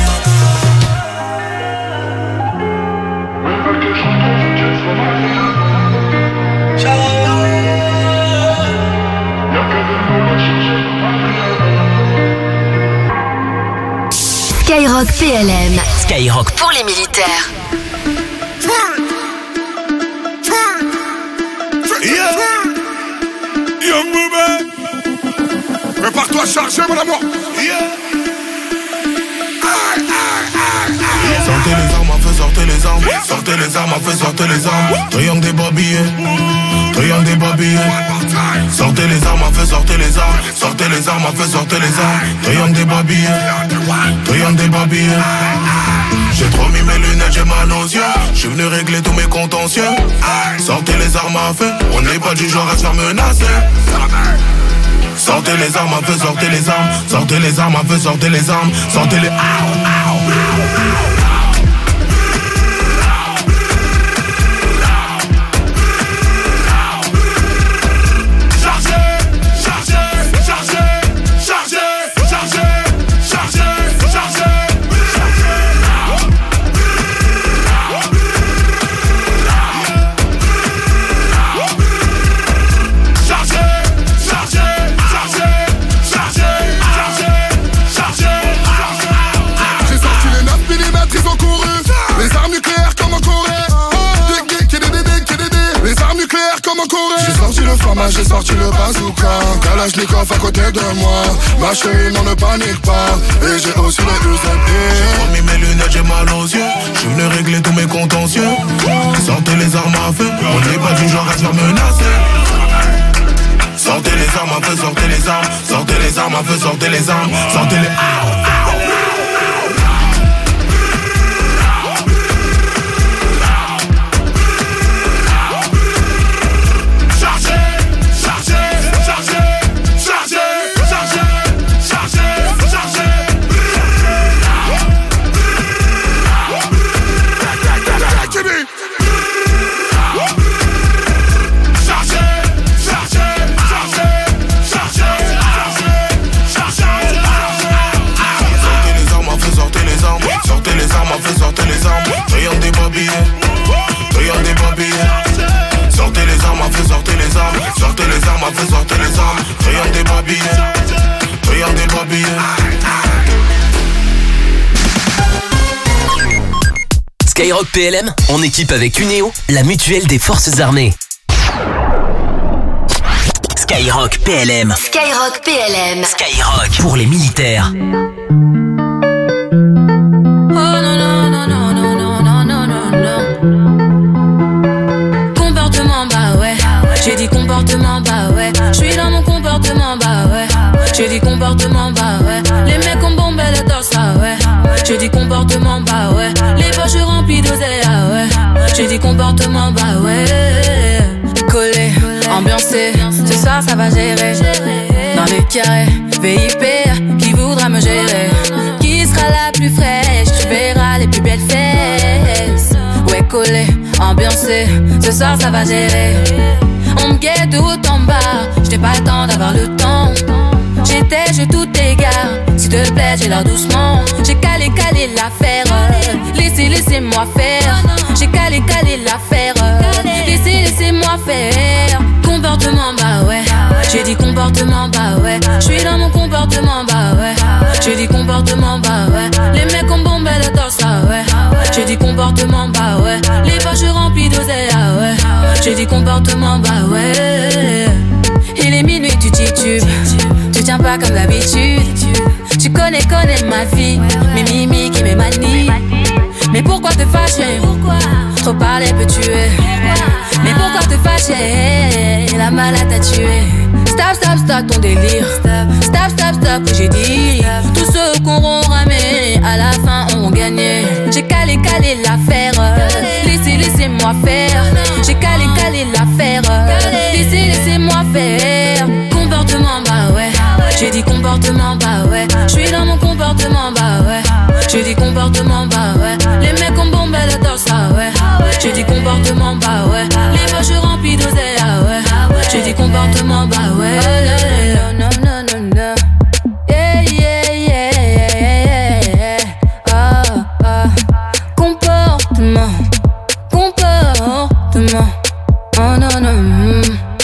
Skyrock P L M. Skyrock pour les militaires. Yeah. Young woman, prépare-toi à charger mon amour. Yeah. Sortez les armes, à feu, sortez les armes. Sortez les armes, à feu, sortez les armes. Triangle des babillés, triangle des babillés. Sortez les armes, à feu, sortez les armes. Sortez les armes, à feu, sortez les armes. Triangle des babillés, triangle des babillés. J'ai trop mis mes lunettes, j'ai mal aux yeux. J'suis venu régler tous mes contentieux. Sortez les armes à feu, on n'est pas du genre à se faire menacer. Sortez les armes, un peu, sortez les armes. Sortez les armes, un peu, sortez les armes. Sortez les... Ow, ow, ow. J'ai sorti le bazooka, Kalachnikov à côté de moi. Ma chérie, non ne panique pas. Et j'ai aussi les U S B. J'ai remis mes lunettes, j'ai mal aux yeux. Je suis venu régler tous mes contentieux. Sortez les armes à feu. On n'est pas du genre à se faire menacer. Sortez les armes à feu, sortez les armes. Sortez les armes à feu, sortez les armes. Sortez les... Ow, ow. Sortez les armes, rayon des babillets, rayon des babillets. Sortez les armes à feu, sortez les armes. Sortez les armes à feu, sortez les armes. Rayon des babillets, rayon des babillets. Skyrock P L M, en équipe avec Uneo, la mutuelle des forces armées. Skyrock P L M. Skyrock P L M. Skyrock pour les militaires. J'ai dit comportement, bah ouais. J'suis dans mon comportement, bah ouais. J'ai dit comportement, bah ouais. Les mecs ont bombé le torse, ah ouais. J'ai dit comportement, bah ouais. Les poches remplies d'oseille, ah ouais. J'ai dit comportement, bah ouais. Collé, ambiancé, ce soir ça va gérer. Dans les carrés, V I P, qui voudra me gérer? Qui sera la plus fraîche? Tu verras les plus belles fesses. Ouais, collé, ambiancé, ce soir ça va gérer. On me guette tout en bas, j'n'ai pas le temps d'avoir le temps. J'étais, je tout égare, s'il te plaît, j'ai l'air doucement. J'ai calé, calé l'affaire, laissez, laissez-moi faire. J'ai calé, calé l'affaire, laissez, laissez-moi faire. Comportement, bah ouais. J'ai dit comportement, bah ouais. J'suis dans mon comportement, bah ouais. J'ai dit comportement, bah ouais. Les mecs ont bombé le torse, ah ouais. J'ai dit comportement, bah ouais. Les poches remplies d'oseille, ah ouais. J'ai dit comportement, bah ouais. Il est minuit, tu titubes. Tu tiens pas comme d'habitude. Tu connais, connais ma vie. Mes mimiques et mes manies. Mais pourquoi te fâcher? Trop parler peut tuer. Mais pourquoi te fâcher? La malade t'a tué. Stop, stop, stop ton délire. Stop, stop, stop que j'ai dit. Tous ceux qu'on auront ramé, à la fin ont gagné. J'ai calé, calé l'affaire. Laissez, laissez-moi faire. J'ai calé, calé l'affaire. Laissez, laissez-moi faire. Comportement, bah ouais. J'ai dit comportement, bah ouais. J'suis dans mon comportement, bah ouais. J'ai dit comportement, bah ouais. Les mecs ont bombé le torse, ah ouais. J'ai dit comportement, bah ouais. Les poches remplies d'oseille, ah ouais. J'ai dit comportement, bah ouais. Non, non, non, non. Yeah, yeah, yeah, yeah. Oh, oh. Comportement, comportement. Oh non, non.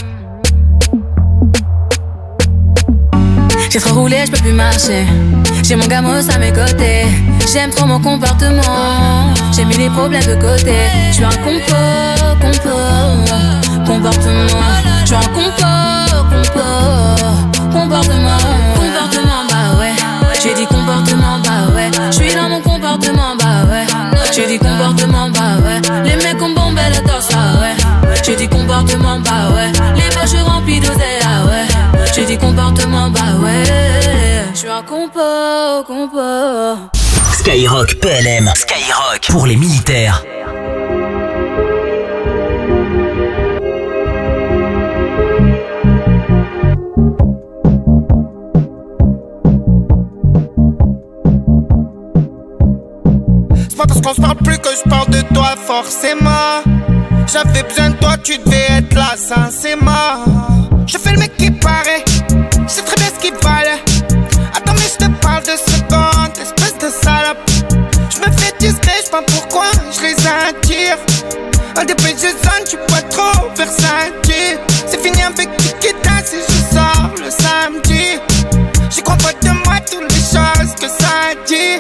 J'ai trop roulé, je peux plus marcher. J'ai mon gamos à mes côtés. J'aime trop mon comportement. J'ai mis les problèmes de côté. Je suis un compo, compo, comportement. Je suis un compo, compo, comportement. Comportement, bah ouais. J'ai dit comportement, bah ouais. Je suis dans mon comportement, bah ouais. J'ai dit comportement, bah ouais. Les mecs ont bombé le torse, ah ouais. J'ai dit comportement, bah ouais. Les poches remplies d'oseille, ah ouais. J'ai dit comportement, bah ouais. Je suis un compo, compo. Skyrock P L M. Skyrock pour les militaires. pas parce qu'on se parle plus que je parle de toi forcément. J'avais besoin de toi, tu devais être là sincèrement. Je fais le mec qui paraît, je sais très bien ce qu'il valait. Attends mais je te parle de secondes, espèce de salope. Je me fais discret, je sais pas pourquoi je les attire. Un des P G zone, tu pas trop versatile. C'est fini avec Tikita si je sors le samedi. J'y crois pas de moi toutes les choses que ça dit.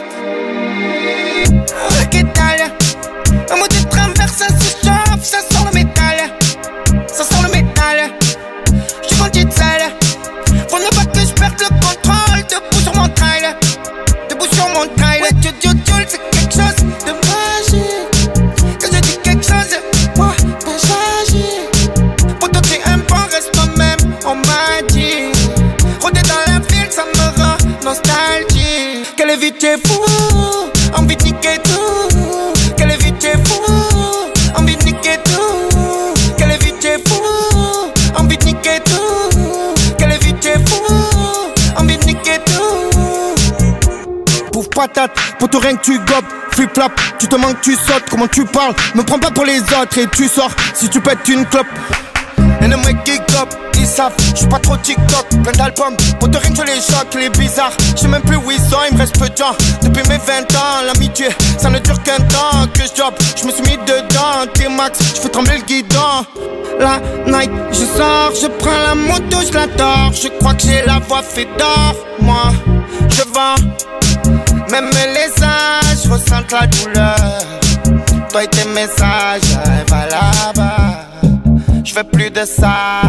Le guétal, un mot de traverse, ça se chauffe, ça sent le métal. Ça sent le métal. J'suis vendu de sale. Faut ne pas que je perde le contrôle. Debout sur mon trail. Debout sur mon trail. Ouais, tu tu tu c'est quelque chose de magique. Quand je dis quelque chose, moi, t'as changé. Pour toi, t'es un bon, reste toi-même, on m'a dit. Rôder dans la ville, ça me rend nostalgique. Quelle vie t'es fou, envie de niquer tout. Quelle vie t'es fou, envie de niquer tout. Quelle vie t'es fou, envie de niquer tout. Quelle vie t'es fou, envie de niquer tout. Pouf patate, pour tout rien que tu gobes. Flip-flap, tu te manques, tu sautes. Comment tu parles, me prends pas pour les autres. Et tu sors, si tu pètes une clope. Et les mecs qui gobent, ils savent, j'suis pas trop TikTok. Plein d'albums, pour te rien que je les choque, les bizarres. J'sais même plus où ils sont, il me reste peu de temps. Depuis mes vingt ans, l'amitié, ça ne dure qu'un temps que je job. J'me suis mis dedans, T-Max, j'fais trembler le guidon. La night, je sors, je prends la moto, je la dors. Je crois que j'ai la voix fait d'or. Moi, je vends, même les âges ressentent la douleur. Toi et tes messages, va là-bas. Je veux plus de ça.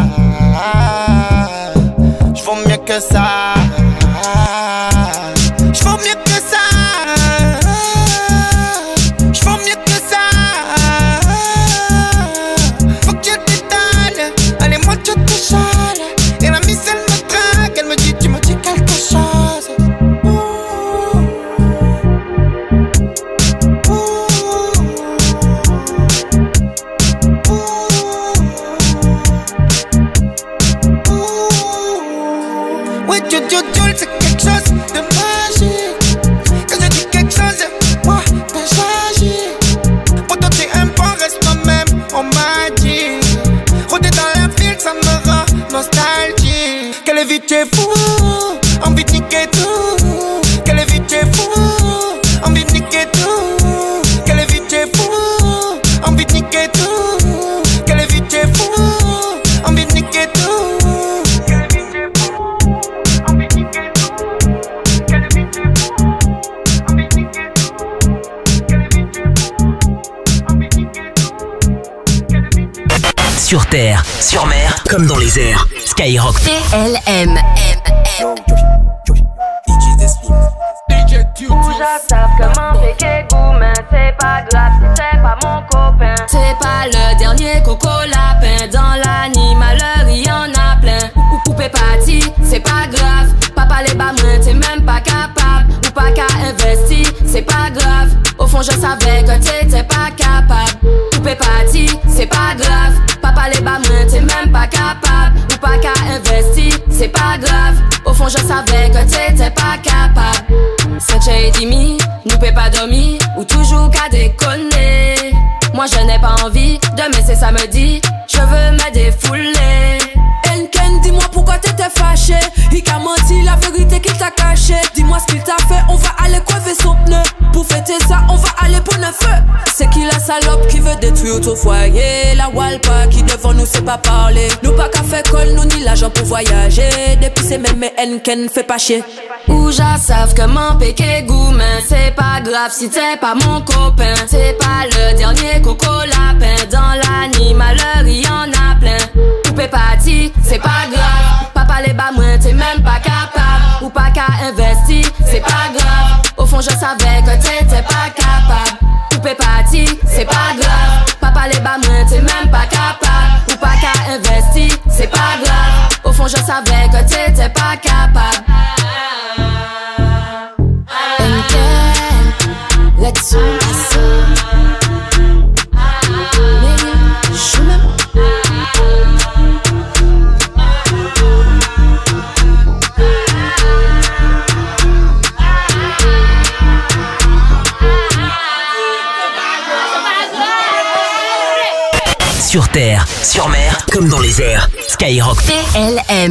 Je vaux mieux que ça. Je vaux mieux que ça. Je vaux mieux que ça. Faut que je t'étale. Allez, moi je te chale. Et la miss elle me drague. Elle me dit tu me dis quelque chose. C'est quelque chose de magique. Quand je dis quelque chose, moi, t'as changé. Pour toi, t'es un bon, reste toi-même, on m'a dit. Rôder dans la ville, ça me rend nostalgique. Quelle vie t'es fou, envie de niquer tout. Quelle vie t'es fou, envie de niquer tout. Quelle vie t'es fou, envie de niquer tout. Quelle vie t'es fou, envie de niquer tout. Sur terre, sur mer, comme dans les airs. Skyrock P L M. Déjà savent comment péquer goût, mais c'est pas grave si c'est pas mon copain. C'est pas le dernier coco lapin. Dans l'animaleur, y en a plein. Ou poupée parti, c'est pas grave. Papa les bas moins, t'es même pas capable. Ou pas qu'à investir, c'est pas grave. Au fond, je savais que t'étais pas capable. Poupée parti, c'est pas grave. Papa les bas moins, t'es même pas capable. Ou pas qu'à investir, c'est pas grave. Au fond, je savais que t'étais pas capable. C'est que j'ai dit, nous peut pas dormir. Ou toujours qu'à déconner. Moi, je n'ai pas envie de me laisser samedi. Je veux me défouler. Enken, dis-moi pourquoi t'étais fâché. Il t'a menti, la vérité qu'il t'a caché. Dis-moi ce qu'il t'a fait, on va aller crever son pneu. Pour fêter ça, on va aller pour le feu. C'est qui la salope qui veut détruire ton foyer? La Walpa qui devant nous sait pas parler. Nous pas qu'à faire colle, nous ni l'argent pour voyager. Depuis c'est même Enken fait pas chier. Ou ja savent comment péquer goût, mais c'est pas grave si t'es pas mon copain. C'est pas le dernier coco lapin. Dans l'animaleur, y en a plein. Poupée parti, c'est pas grave. Papa les bas moins, t'es même pas capable. Ou pas qu'à investir, c'est pas grave. Au fond, je savais que t'étais pas capable. Poupée parti, c'est pas grave. Papa les bas moins, t'es même pas capable. Ou pas qu'à investir, c'est pas grave. Au fond, je savais que t'étais pas capable. Let's go. Sur terre, sur mer, comme dans les airs. Skyrock P L M.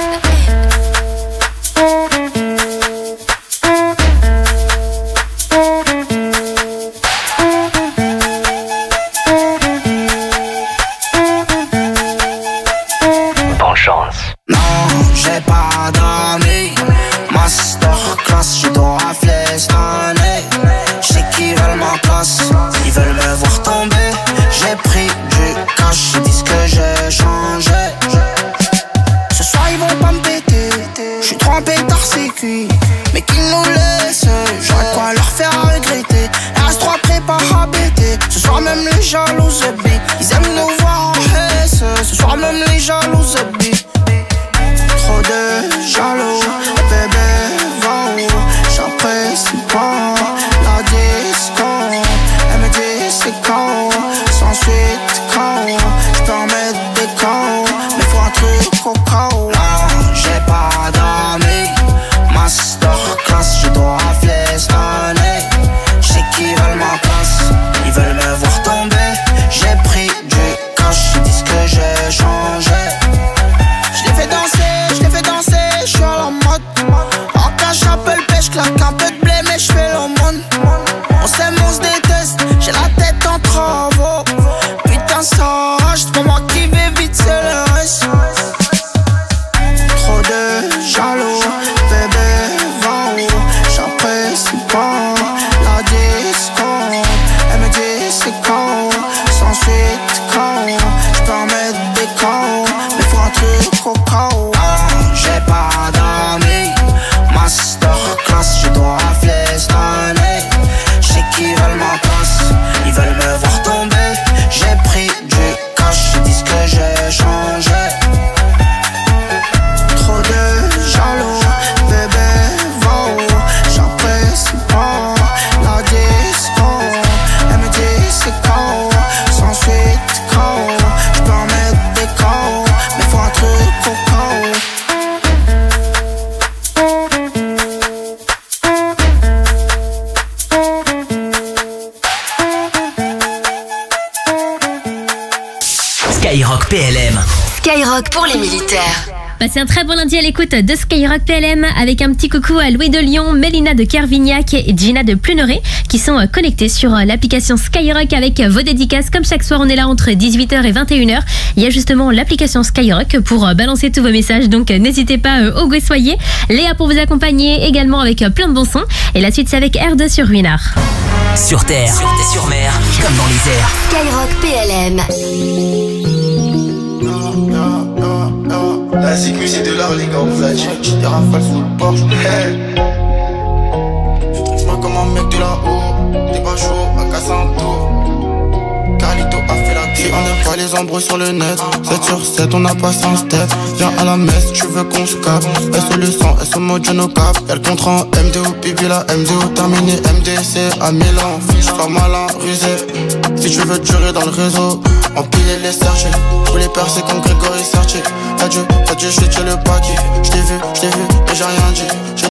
Bonne chance. Non, j'ai pas d'amis. Masterclass, je dois flestonner. Je sais qu'ils veulent ma place, ils veulent me voir tomber. J'ai pris du cash, ils disent que j'ai changé. Ce soir ils vont pas me péter, je suis trempé tard c'est cuit. Mais qu'ils nous laissent, j'aurais quoi leur faire regretter. R S trois prépare à bêter. Ce soir même les jalouses B, ils aiment nous voir en S. Ce soir même les jalouses B. Trop de jaloux, bébé, va où? J'apprécie pas la disco. Elle me dit c'est quand, sans suite quand. J'peux en mettre des quand, mais faut un truc au cas où. Non, j'ai pas d'amis. Masterclass, je dois flestonner. J'sais qu'ils veulent ma place, ils veulent me voir tomber. J'ai pris du cash, ils disent que j'ai changé. J'les fais danser, j'les fais danser, j'suis à la mode. En cash, j'appelle pêche, claque un peu de blé, mais j'fais l'aumône. On s'aime, on se déteste, j'ai la tête en travaux. Putain, ça rage, c'est pas moi qui vais vite, c'est le reste. Trop de jaloux, bébé, va où? J'apprécie pas la disco. Elle me dit c'est quand, sans suite quand. J'peux en mettre des quand, mais faut un truc au cas où. Non, j'ai pas d'amis. Masterclass, je dois flestonner. J'sais qu'ils veulent ma place, ils veulent me voir tomber. J'ai pris du cash, ils disent que j'ai changé. Trop de jaloux, bébé, va où? J'apprécie pas la disco. Elle me dit c'est quand, sans suite quand. J'peux en mettre des quand, mais faut un truc au cas où. Skyrock P L M. Skyrock pour les militaires. Passez un très bon lundi à l'écoute de Skyrock P L M avec un petit coucou à Louis de Lyon, Mélina de Kervignac et Gina de Pluneret qui sont connectés sur l'application Skyrock avec vos dédicaces. Comme chaque soir, on est là entre dix-huit heures et vingt et une heures. Il y a justement l'application Skyrock pour balancer tous vos messages, donc n'hésitez pas au goût soyez. Léa pour vous accompagner également avec plein de bons sons. Et la suite, c'est avec R deux sur Ruinard. Sur terre, sur, terre, sur mer, comme dans les airs. Skyrock P L M. La sécu c'est de l'art les gars, on l'a dit. Des rafales sous le Porsche. Hey. Je trouve pas comme un mec de là-haut. T'es pas chaud, à casser un tour. Carlito a fait la gueule. On n'aime pas les embrouilles sur le net. sept sur sept, on a passé un step. Viens à la messe, tu veux qu'on se capte. S O le sang, S O mode no cap. Y'a le contrat en M D O, pipi la M D O terminé. M D C à Milan, fiche, sois malin, rusé. Si tu veux durer dans le réseau, empiler les sergés. Pour les percer comme Grégory Sertier. Adieu, adieu, j't'ai tiré le paquet. J't'ai vu, j't'ai vu, mais j'ai rien dit.